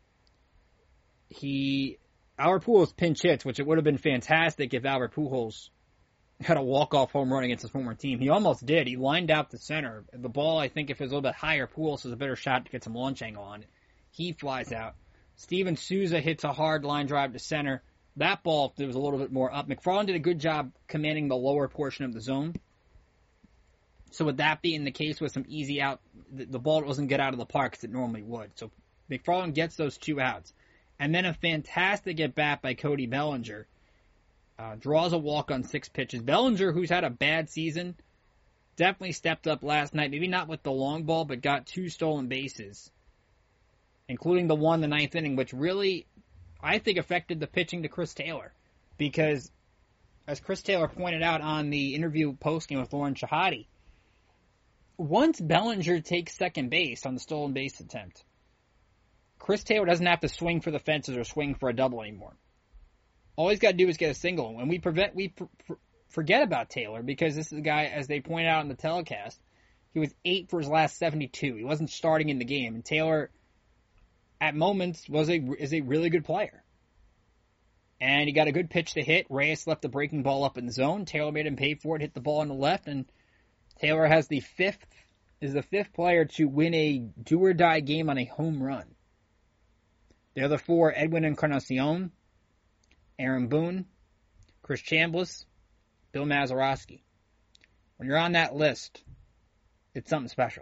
Albert Pujols pinch hits, which it would have been fantastic if Albert Pujols had a walk-off home run against his former team. He almost did. He lined out the center. The ball, I think, if it was a little bit higher, Pujols has a better shot to get some launch angle on it. He flies out. Steven Souza hits a hard line drive to center. That ball, there was a little bit more up. McFarland did a good job commanding the lower portion of the zone. So with that being the case with some easy out, the ball doesn't get out of the park as it normally would. So McFarland gets those 2 outs. And then a fantastic at-bat by Cody Bellinger. Draws a walk on 6 pitches. Bellinger, who's had a bad season, definitely stepped up last night. Maybe not with the long ball, but got 2 stolen bases, including the one in the 9th inning, which really, I think, affected the pitching to Chris Taylor. Because, as Chris Taylor pointed out on the interview postgame with Lauren Shahadi, once Bellinger takes second base on the stolen base attempt, Chris Taylor doesn't have to swing for the fences or swing for a double anymore. All he's got to do is get a single. And we forget about Taylor because this is a guy, as they pointed out in the telecast, he was 8 for his last 72. He wasn't starting in the game. And Taylor, at moments, is a really good player. And he got a good pitch to hit. Reyes left the breaking ball up in the zone. Taylor made him pay for it, hit the ball on the left, and Taylor is the fifth player to win a do-or-die game on a home run. The other 4, Edwin Encarnacion, Aaron Boone, Chris Chambliss, Bill Mazeroski. When you're on that list, it's something special.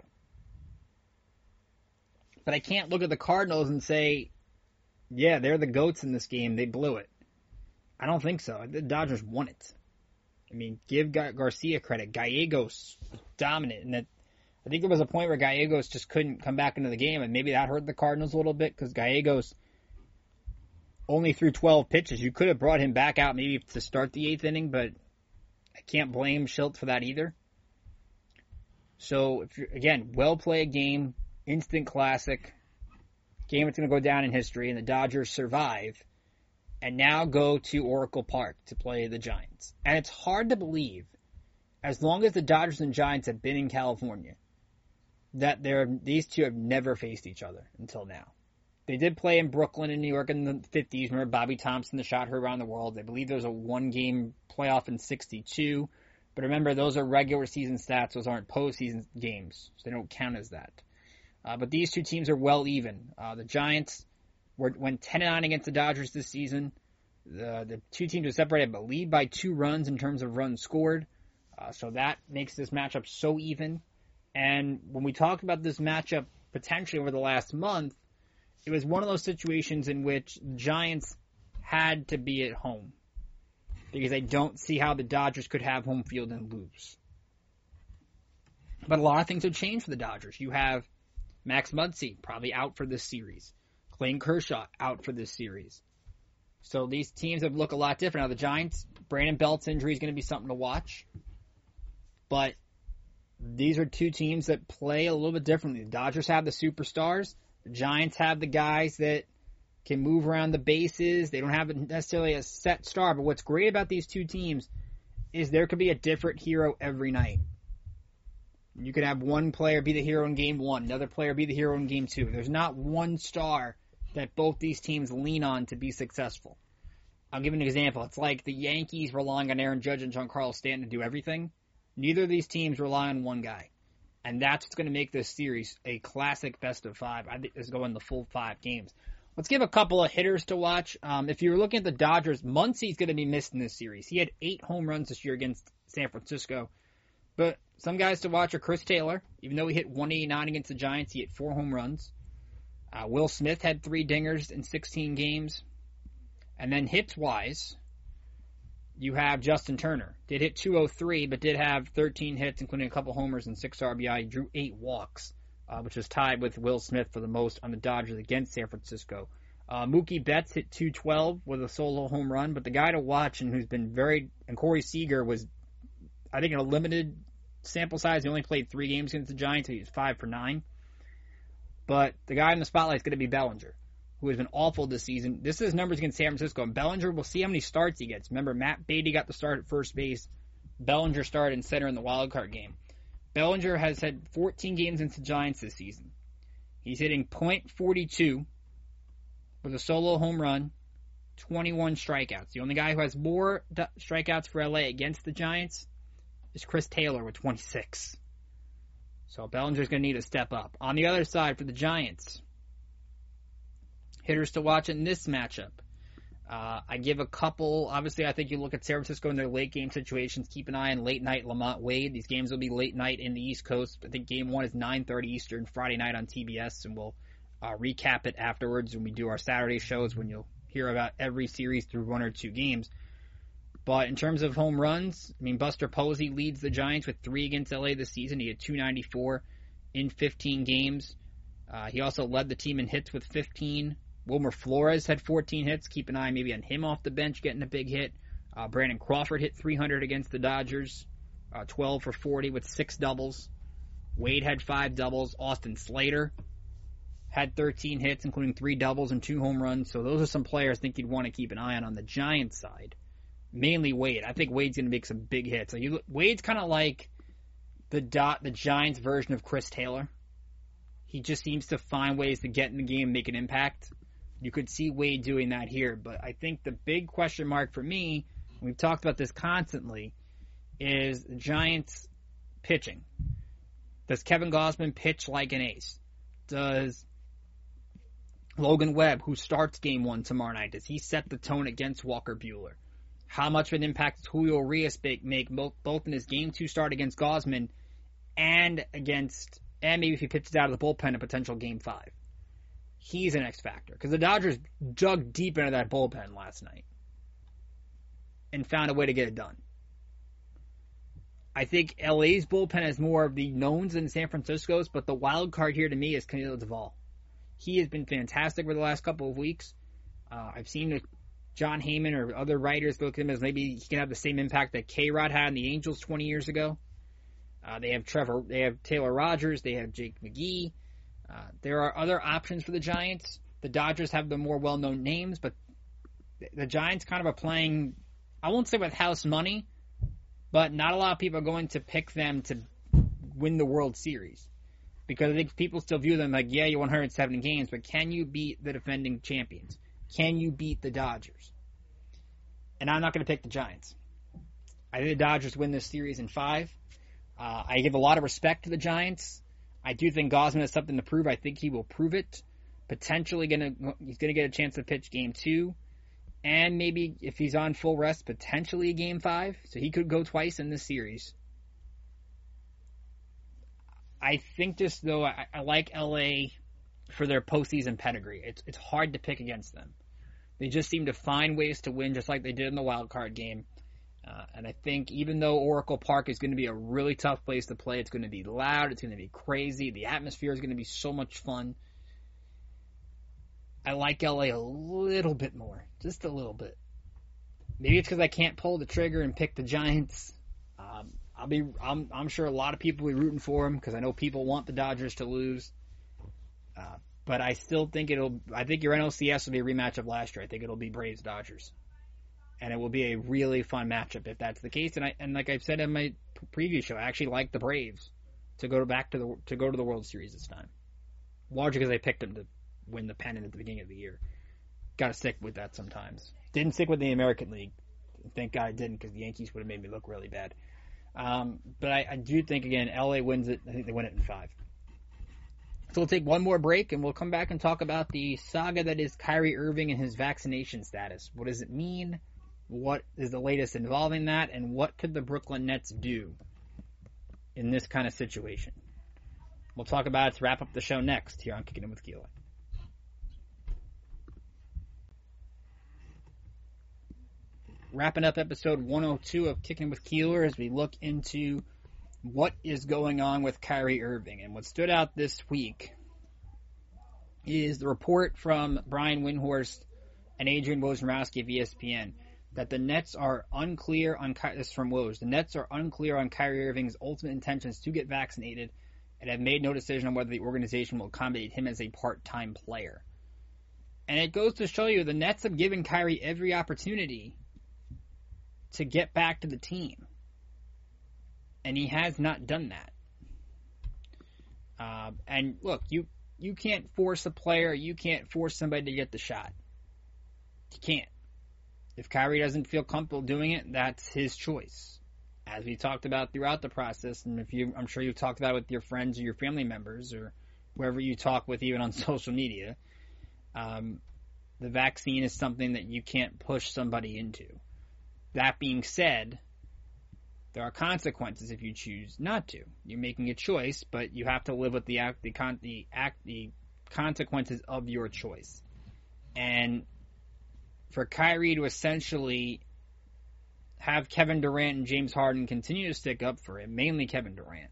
But I can't look at the Cardinals and say, yeah, they're the GOATs in this game. They blew it. I don't think so. The Dodgers won it. I mean, give Garcia credit. Gallegos was dominant. And I think there was a point where Gallegos just couldn't come back into the game, and maybe that hurt the Cardinals a little bit because Gallegos only threw 12 pitches. You could have brought him back out maybe to start the 8th inning, but I can't blame Schilt for that either. So, again, well-played game, instant classic, game that's going to go down in history, and the Dodgers survive, and now go to Oracle Park to play the Giants. And it's hard to believe, as long as the Dodgers and Giants have been in California, that these two have never faced each other until now. They did play in Brooklyn and New York in the 50s. Remember Bobby Thompson, the shot heard around the world. I believe there was a 1-game playoff in 62. But remember, those are regular season stats. Those aren't postseason games, so they don't count as that. But these two teams are well even. The Giants went 10-9 against the Dodgers this season. The two teams are separated, I believe, by 2 runs in terms of runs scored. So that makes this matchup so even. And when we talked about this matchup potentially over the last month, it was one of those situations in which the Giants had to be at home because I don't see how the Dodgers could have home field and lose. But a lot of things have changed for the Dodgers. You have Max Muncy probably out for this series. Clayton Kershaw out for this series. So these teams have looked a lot different. Now the Giants, Brandon Belt's injury is going to be something to watch. But these are two teams that play a little bit differently. The Dodgers have the superstars. The Giants have the guys that can move around the bases. They don't have necessarily a set star, but what's great about these two teams is there could be a different hero every night. You could have one player be the hero in game 1, another player be the hero in game 2. There's not one star that both these teams lean on to be successful. I'll give an example. It's like the Yankees relying on Aaron Judge and Giancarlo Stanton to do everything. Neither of these teams rely on one guy. And that's what's going to make this series a classic best of 5. I think this is going the full 5 games. Let's give a couple of hitters to watch. If you're looking at the Dodgers, Muncy's going to be missed in this series. He had 8 home runs this year against San Francisco. But some guys to watch are Chris Taylor. Even though he hit 189 against the Giants, he hit 4 home runs. Will Smith had 3 dingers in 16 games. And then hits-wise, you have Justin Turner. Did hit 203, but did have 13 hits, including a couple homers and 6 RBI. He drew 8 walks, which was tied with Will Smith for the most on the Dodgers against San Francisco. Mookie Betts hit 212 with a solo home run, but the guy to watch and who's been and Corey Seager was, I think, in a limited sample size. He only played 3 games against the Giants, so he was 5 for 9. But the guy in the spotlight is going to be Bellinger, who has been awful this season. This is his numbers against San Francisco, and Bellinger, we'll see how many starts he gets. Remember, Matt Beatty got the start at first base. Bellinger started in center in the wild card game. Bellinger has had 14 games against the Giants this season. He's hitting .42 with a solo home run, 21 strikeouts. The only guy who has more strikeouts for LA against the Giants is Chris Taylor with 26. So Bellinger's going to need to step up. On the other side for the Giants, hitters to watch in this matchup. I give a couple. Obviously, I think you look at San Francisco in their late game situations. Keep an eye on late night Lamont Wade. These games will be late night in the East Coast. I think game 1 is 9:30 Eastern Friday night on TBS, and we'll recap it afterwards when we do our Saturday shows, when you'll hear about every series through 1 or 2 games. But in terms of home runs, I mean, Buster Posey leads the Giants with 3 against LA this season. He had 294 in 15 games. He also led the team in hits with 15. Wilmer Flores had 14 hits. Keep an eye maybe on him off the bench getting a big hit. Brandon Crawford hit 300 against the Dodgers, 12 for 40 with 6 doubles. Wade had 5 doubles. Austin Slater had 13 hits, including 3 doubles and 2 home runs. So those are some players I think you'd want to keep an eye on the Giants side. Mainly Wade. I think Wade's going to make some big hits. Wade's kind of like the Giants version of Chris Taylor. He just seems to find ways to get in the game and make an impact. You could see Wade doing that here, but I think the big question mark for me, and we've talked about this constantly, is the Giants pitching. Does Kevin Gausman pitch like an ace? Does Logan Webb, who starts game 1 tomorrow night, does he set the tone against Walker Buehler? How much of an impact does Julio Urias make both in his game 2 start against Gausman and maybe if he pitches out of the bullpen a potential game 5? He's an X factor because the Dodgers dug deep into that bullpen last night and found a way to get it done. I think LA's bullpen has more of the knowns than San Francisco's, but the wild card here to me is Camilo Doval. He has been fantastic for the last couple of weeks. I've seen John Heyman or other writers look at him as maybe he can have the same impact that K-Rod had in the Angels 20 years ago. They have Taylor Rogers, they have Jake McGee. There are other options for the Giants. The Dodgers have the more well-known names, but the Giants kind of are playing, I won't say with house money, but not a lot of people are going to pick them to win the World Series. Because I think people still view them like, yeah, you won 107 games, but can you beat the defending champions? Can you beat the Dodgers? And I'm not going to pick the Giants. I think the Dodgers win this series in 5. I give a lot of respect to the Giants. I do think Gausman has something to prove. I think he will prove it. Potentially he's gonna get a chance to pitch game 2, and maybe if he's on full rest, potentially a game 5. So he could go twice in this series. I think just though I like LA for their postseason pedigree. It's hard to pick against them. They just seem to find ways to win, just like they did in the wild card game. And I think even though Oracle Park is going to be a really tough place to play, it's going to be loud, it's going to be crazy, the atmosphere is going to be so much fun. I like LA a little bit more, just a little bit. Maybe it's because I can't pull the trigger and pick the Giants. I'm sure a lot of people will be rooting for them because I know people want the Dodgers to lose. But I still think I think your NLCS will be a rematch of last year. I think it'll be Braves Dodgers. And it will be a really fun matchup if that's the case. And like I've said in my preview show, I actually like the Braves to go to the World Series this time. Largely because I picked them to win the pennant at the beginning of the year. Got to stick with that sometimes. Didn't stick with the American League. Thank God I didn't, because the Yankees would have made me look really bad. But I do think, again, LA wins it. I think they win it in 5. So we'll take one more break, and we'll come back and talk about the saga that is Kyrie Irving and his vaccination status. What does it mean? What is the latest involving that? And what could the Brooklyn Nets do in this kind of situation? We'll talk about it to wrap up the show next here on Kicking It with Keeler. Wrapping up episode 102 of Kicking It with Keeler as we look into what is going on with Kyrie Irving. And what stood out this week is the report from Brian Windhorst and Adrian Wojnarowski of ESPN that the Nets are unclear on, this is from Woj, the Nets are unclear on Kyrie Irving's ultimate intentions to get vaccinated and have made no decision on whether the organization will accommodate him as a part-time player. And it goes to show you the Nets have given Kyrie every opportunity to get back to the team. And he has not done that. And look, You can't force a player. You can't force somebody to get the shot. You can't. If Kyrie doesn't feel comfortable doing it, that's his choice. As we talked about throughout the process, and I'm sure you've talked about it with your friends or your family members or whoever you talk with, even on social media, the vaccine is something that you can't push somebody into. That being said, there are consequences if you choose not to. You're making a choice, but you have to live with the consequences of your choice. And for Kyrie to essentially have Kevin Durant and James Harden continue to stick up for him, mainly Kevin Durant,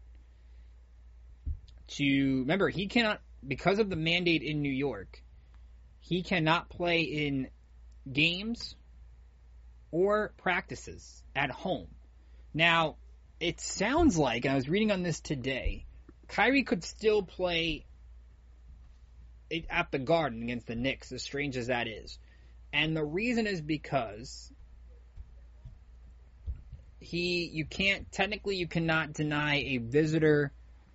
remember, he cannot, because of the mandate in New York, he cannot play in games or practices at home. Now, it sounds like, and I was reading on this today, Kyrie could still play at the Garden against the Knicks, as strange as that is. And the reason is because you cannot deny a visitor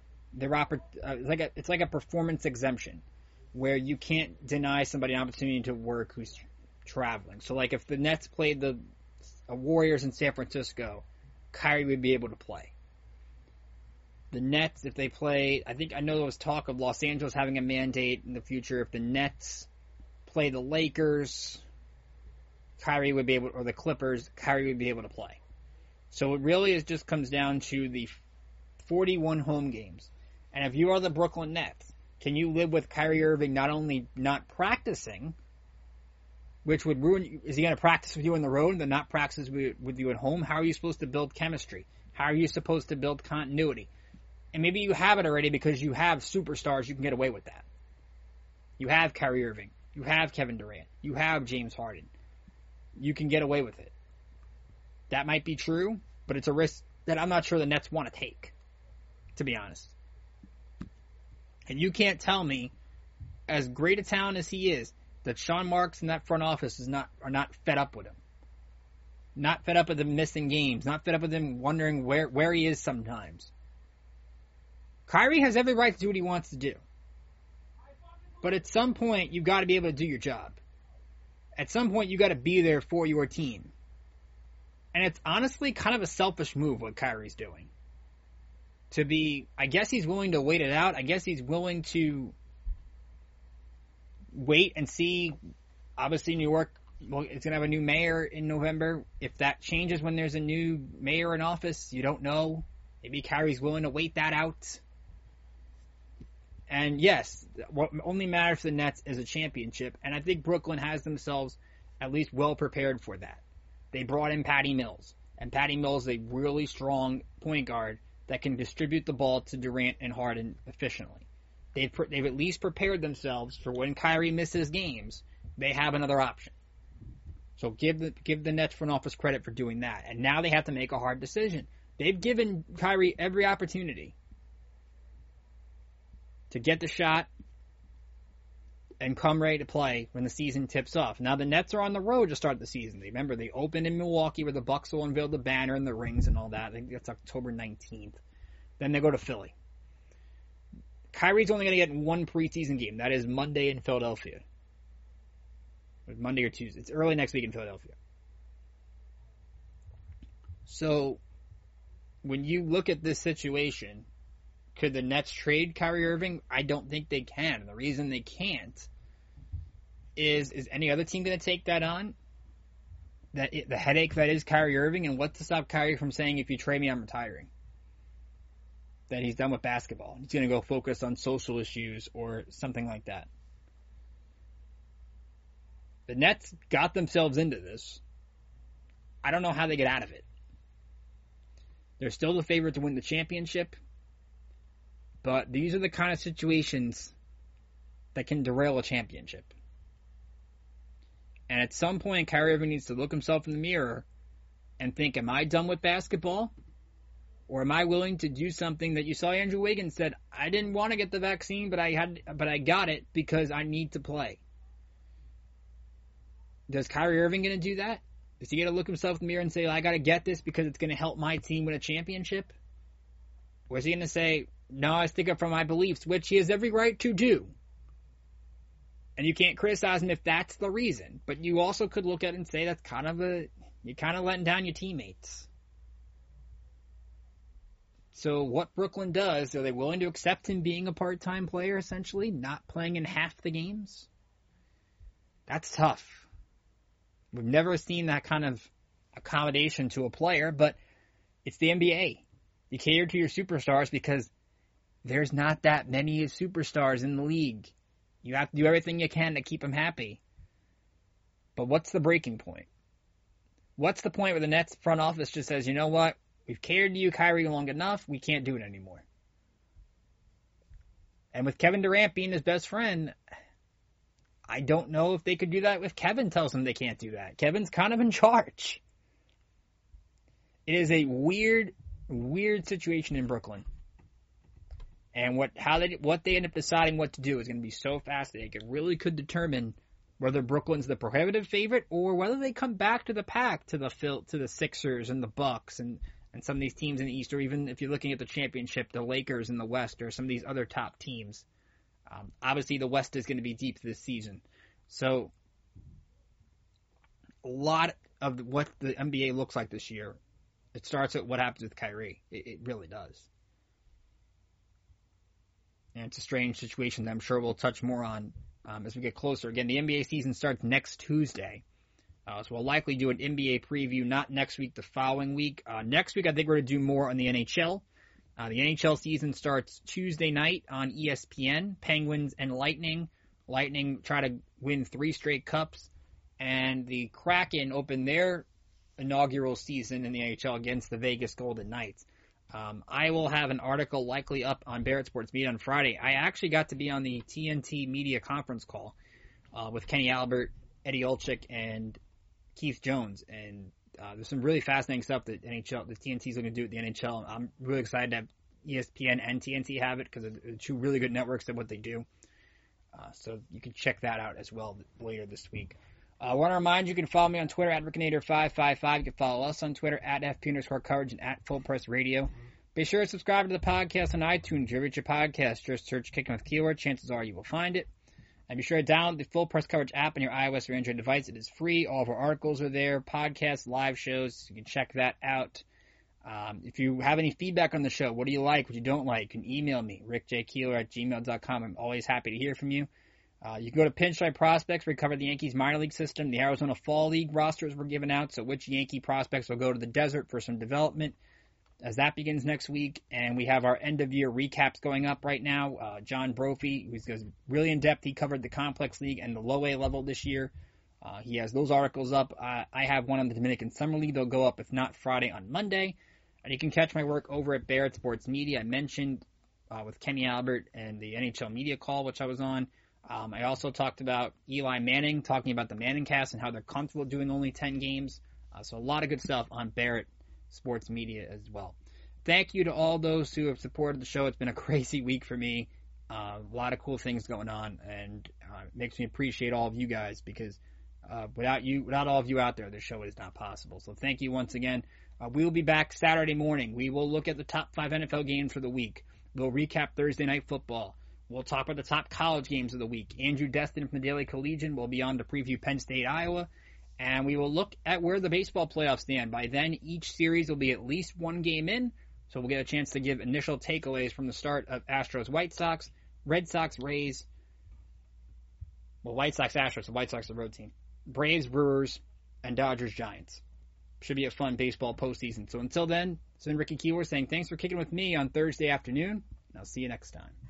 it's like a performance exemption, where you can't deny somebody an opportunity to work who's traveling. So, like, if the Nets played the Warriors in San Francisco, Kyrie would be able to play. The Nets, if they played, I know there was talk of Los Angeles having a mandate in the future. If the Nets play the Lakers, Kyrie would be able, or the Clippers, Kyrie would be able to play. So it really just comes down to the 41 home games. And if you are the Brooklyn Nets, can you live with Kyrie Irving not only not practicing, which would ruin you? Is he going to practice with you on the road and then not practice with you at home? How are you supposed to build chemistry? How are you supposed to build continuity? And maybe you have it already because you have superstars. You can get away with that. You have Kyrie Irving. You have Kevin Durant. You have James Harden. You can get away with it. That might be true, but it's a risk that I'm not sure the Nets want to take, to be honest. And you can't tell me, as great a talent as he is, that Sean Marks and that front office are not fed up with him. Not fed up with him missing games. Not fed up with him wondering where he is sometimes. Kyrie has every right to do what he wants to do. But at some point, you've got to be able to do your job. At some point, you've got to be there for your team. And it's honestly kind of a selfish move what Kyrie's doing. I guess he's willing to wait it out. I guess he's willing to wait and see. Obviously, New York, well, it's going to have a new mayor in November. If that changes when there's a new mayor in office, you don't know. Maybe Kyrie's willing to wait that out. And yes, what only matters for the Nets is a championship. And I think Brooklyn has themselves at least well prepared for that. They brought in Patty Mills. And Patty Mills is a really strong point guard that can distribute the ball to Durant and Harden efficiently. They've at least prepared themselves for when Kyrie misses games, they have another option. So give the Nets front office credit for doing that. And now they have to make a hard decision. They've given Kyrie every opportunity to get the shot and come ready to play when the season tips off. Now the Nets are on the road to start the season. Remember, they opened in Milwaukee where the Bucks will unveil the banner and the rings and all that. I think that's October 19th. Then they go to Philly. Kyrie's only going to get one preseason game. That is Monday in Philadelphia. Monday or Tuesday. It's early next week in Philadelphia. So, when you look at this situation, could the Nets trade Kyrie Irving? I don't think they can. And the reason they can't is any other team going to take that on? The headache that is Kyrie Irving, and what's to stop Kyrie from saying, if you trade me, I'm retiring? That he's done with basketball. He's going to go focus on social issues or something like that. The Nets got themselves into this. I don't know how they get out of it. They're still the favorite to win the championship. But these are the kind of situations that can derail a championship. And at some point, Kyrie Irving needs to look himself in the mirror and think, am I done with basketball? Or am I willing to do something that you saw Andrew Wiggins said, I didn't want to get the vaccine, but I got it because I need to play. Does Kyrie Irving going to do that? Is he going to look himself in the mirror and say, I got to get this because it's going to help my team win a championship? Or is he going to say, no, I stick up for my beliefs, which he has every right to do. And you can't criticize them if that's the reason. But you also could look at it and say that's you're kind of letting down your teammates. So what Brooklyn does, are they willing to accept him being a part-time player, essentially, not playing in half the games? That's tough. We've never seen that kind of accommodation to a player, but it's the NBA. You cater to your superstars because there's not that many superstars in the league. You have to do everything you can to keep them happy. But what's the breaking point? What's the point where the Nets front office just says, you know what? We've catered to you, Kyrie, long enough. We can't do it anymore. And with Kevin Durant being his best friend, I don't know if they could do that if Kevin tells them they can't do that. Kevin's kind of in charge. It is a weird situation in Brooklyn. And what they end up deciding what to do is going to be so fascinating. It could determine whether Brooklyn's the prohibitive favorite or whether they come back to the pack, to the Sixers and the Bucks and some of these teams in the East, or even if you're looking at the championship, the Lakers in the West, or some of these other top teams. Obviously, the West is going to be deep this season. So, a lot of what the NBA looks like this year, it starts at what happens with Kyrie. It really does. And it's a strange situation that I'm sure we'll touch more on as we get closer. Again, the NBA season starts next Tuesday. So we'll likely do an NBA preview, not next week, the following week. Next week, I think we're going to do more on the NHL. The NHL season starts Tuesday night on ESPN. Penguins and Lightning. Lightning try to win 3 straight cups. And the Kraken open their inaugural season in the NHL against the Vegas Golden Knights. I will have an article likely up on Barrett Sports Media on Friday. I actually got to be on the TNT media conference call with Kenny Albert, Eddie Olczyk, and Keith Jones. And there's some really fascinating stuff that the TNT is going to do at the NHL. I'm really excited to have ESPN and TNT have it because they're 2 really good networks at what they do. So you can check that out as well later this week. I want to remind you can follow me on Twitter at Rickinator555. You can follow us on Twitter at FP_coverage and at Full Press Radio. Be sure to subscribe to the podcast on iTunes. You reach your podcast, just search Kicking with Keeler. Chances are you will find it. And be sure to download the Full Press Coverage app on your iOS or Android device. It is free. All of our articles are there, podcasts, live shows. You can check that out. If you have any feedback on the show, what do you like, what you don't like, you can email me, rickjkeeler@gmail.com. I'm always happy to hear from you. You can go to Pinstripe Prospects, where we cover the Yankees minor league system. The Arizona Fall League rosters were given out, so which Yankee prospects will go to the desert for some development as that begins next week. And we have our end-of-year recaps going up right now. John Brophy, who's really in-depth, he covered the Complex League and the low-A level this year. He has those articles up. I have one on the Dominican Summer League. They'll go up, if not Friday, on Monday. And you can catch my work over at Barrett Sports Media. I mentioned with Kenny Albert and the NHL Media Call, which I was on. I also talked about Eli Manning, talking about the Manning cast and how they're comfortable doing only 10 games. So a lot of good stuff on Barrett Sports Media as well. Thank you to all those who have supported the show. It's been a crazy week for me. A lot of cool things going on, and it makes me appreciate all of you guys because without all of you out there, the show is not possible. So thank you once again. We will be back Saturday morning. We will look at the top 5 NFL games for the week. We'll recap Thursday Night Football. We'll talk about the top college games of the week. Andrew Destin from the Daily Collegian will be on to preview Penn State, Iowa. And we will look at where the baseball playoffs stand. By then, each series will be at least 1 game in. So we'll get a chance to give initial takeaways from the start of Astros, White Sox, Red Sox, Rays. Well, White Sox, Astros. The White Sox, the road team. Braves, Brewers, and Dodgers, Giants. Should be a fun baseball postseason. So until then, it's been Ricky Keeler saying thanks for kicking with me on Thursday afternoon. And I'll see you next time.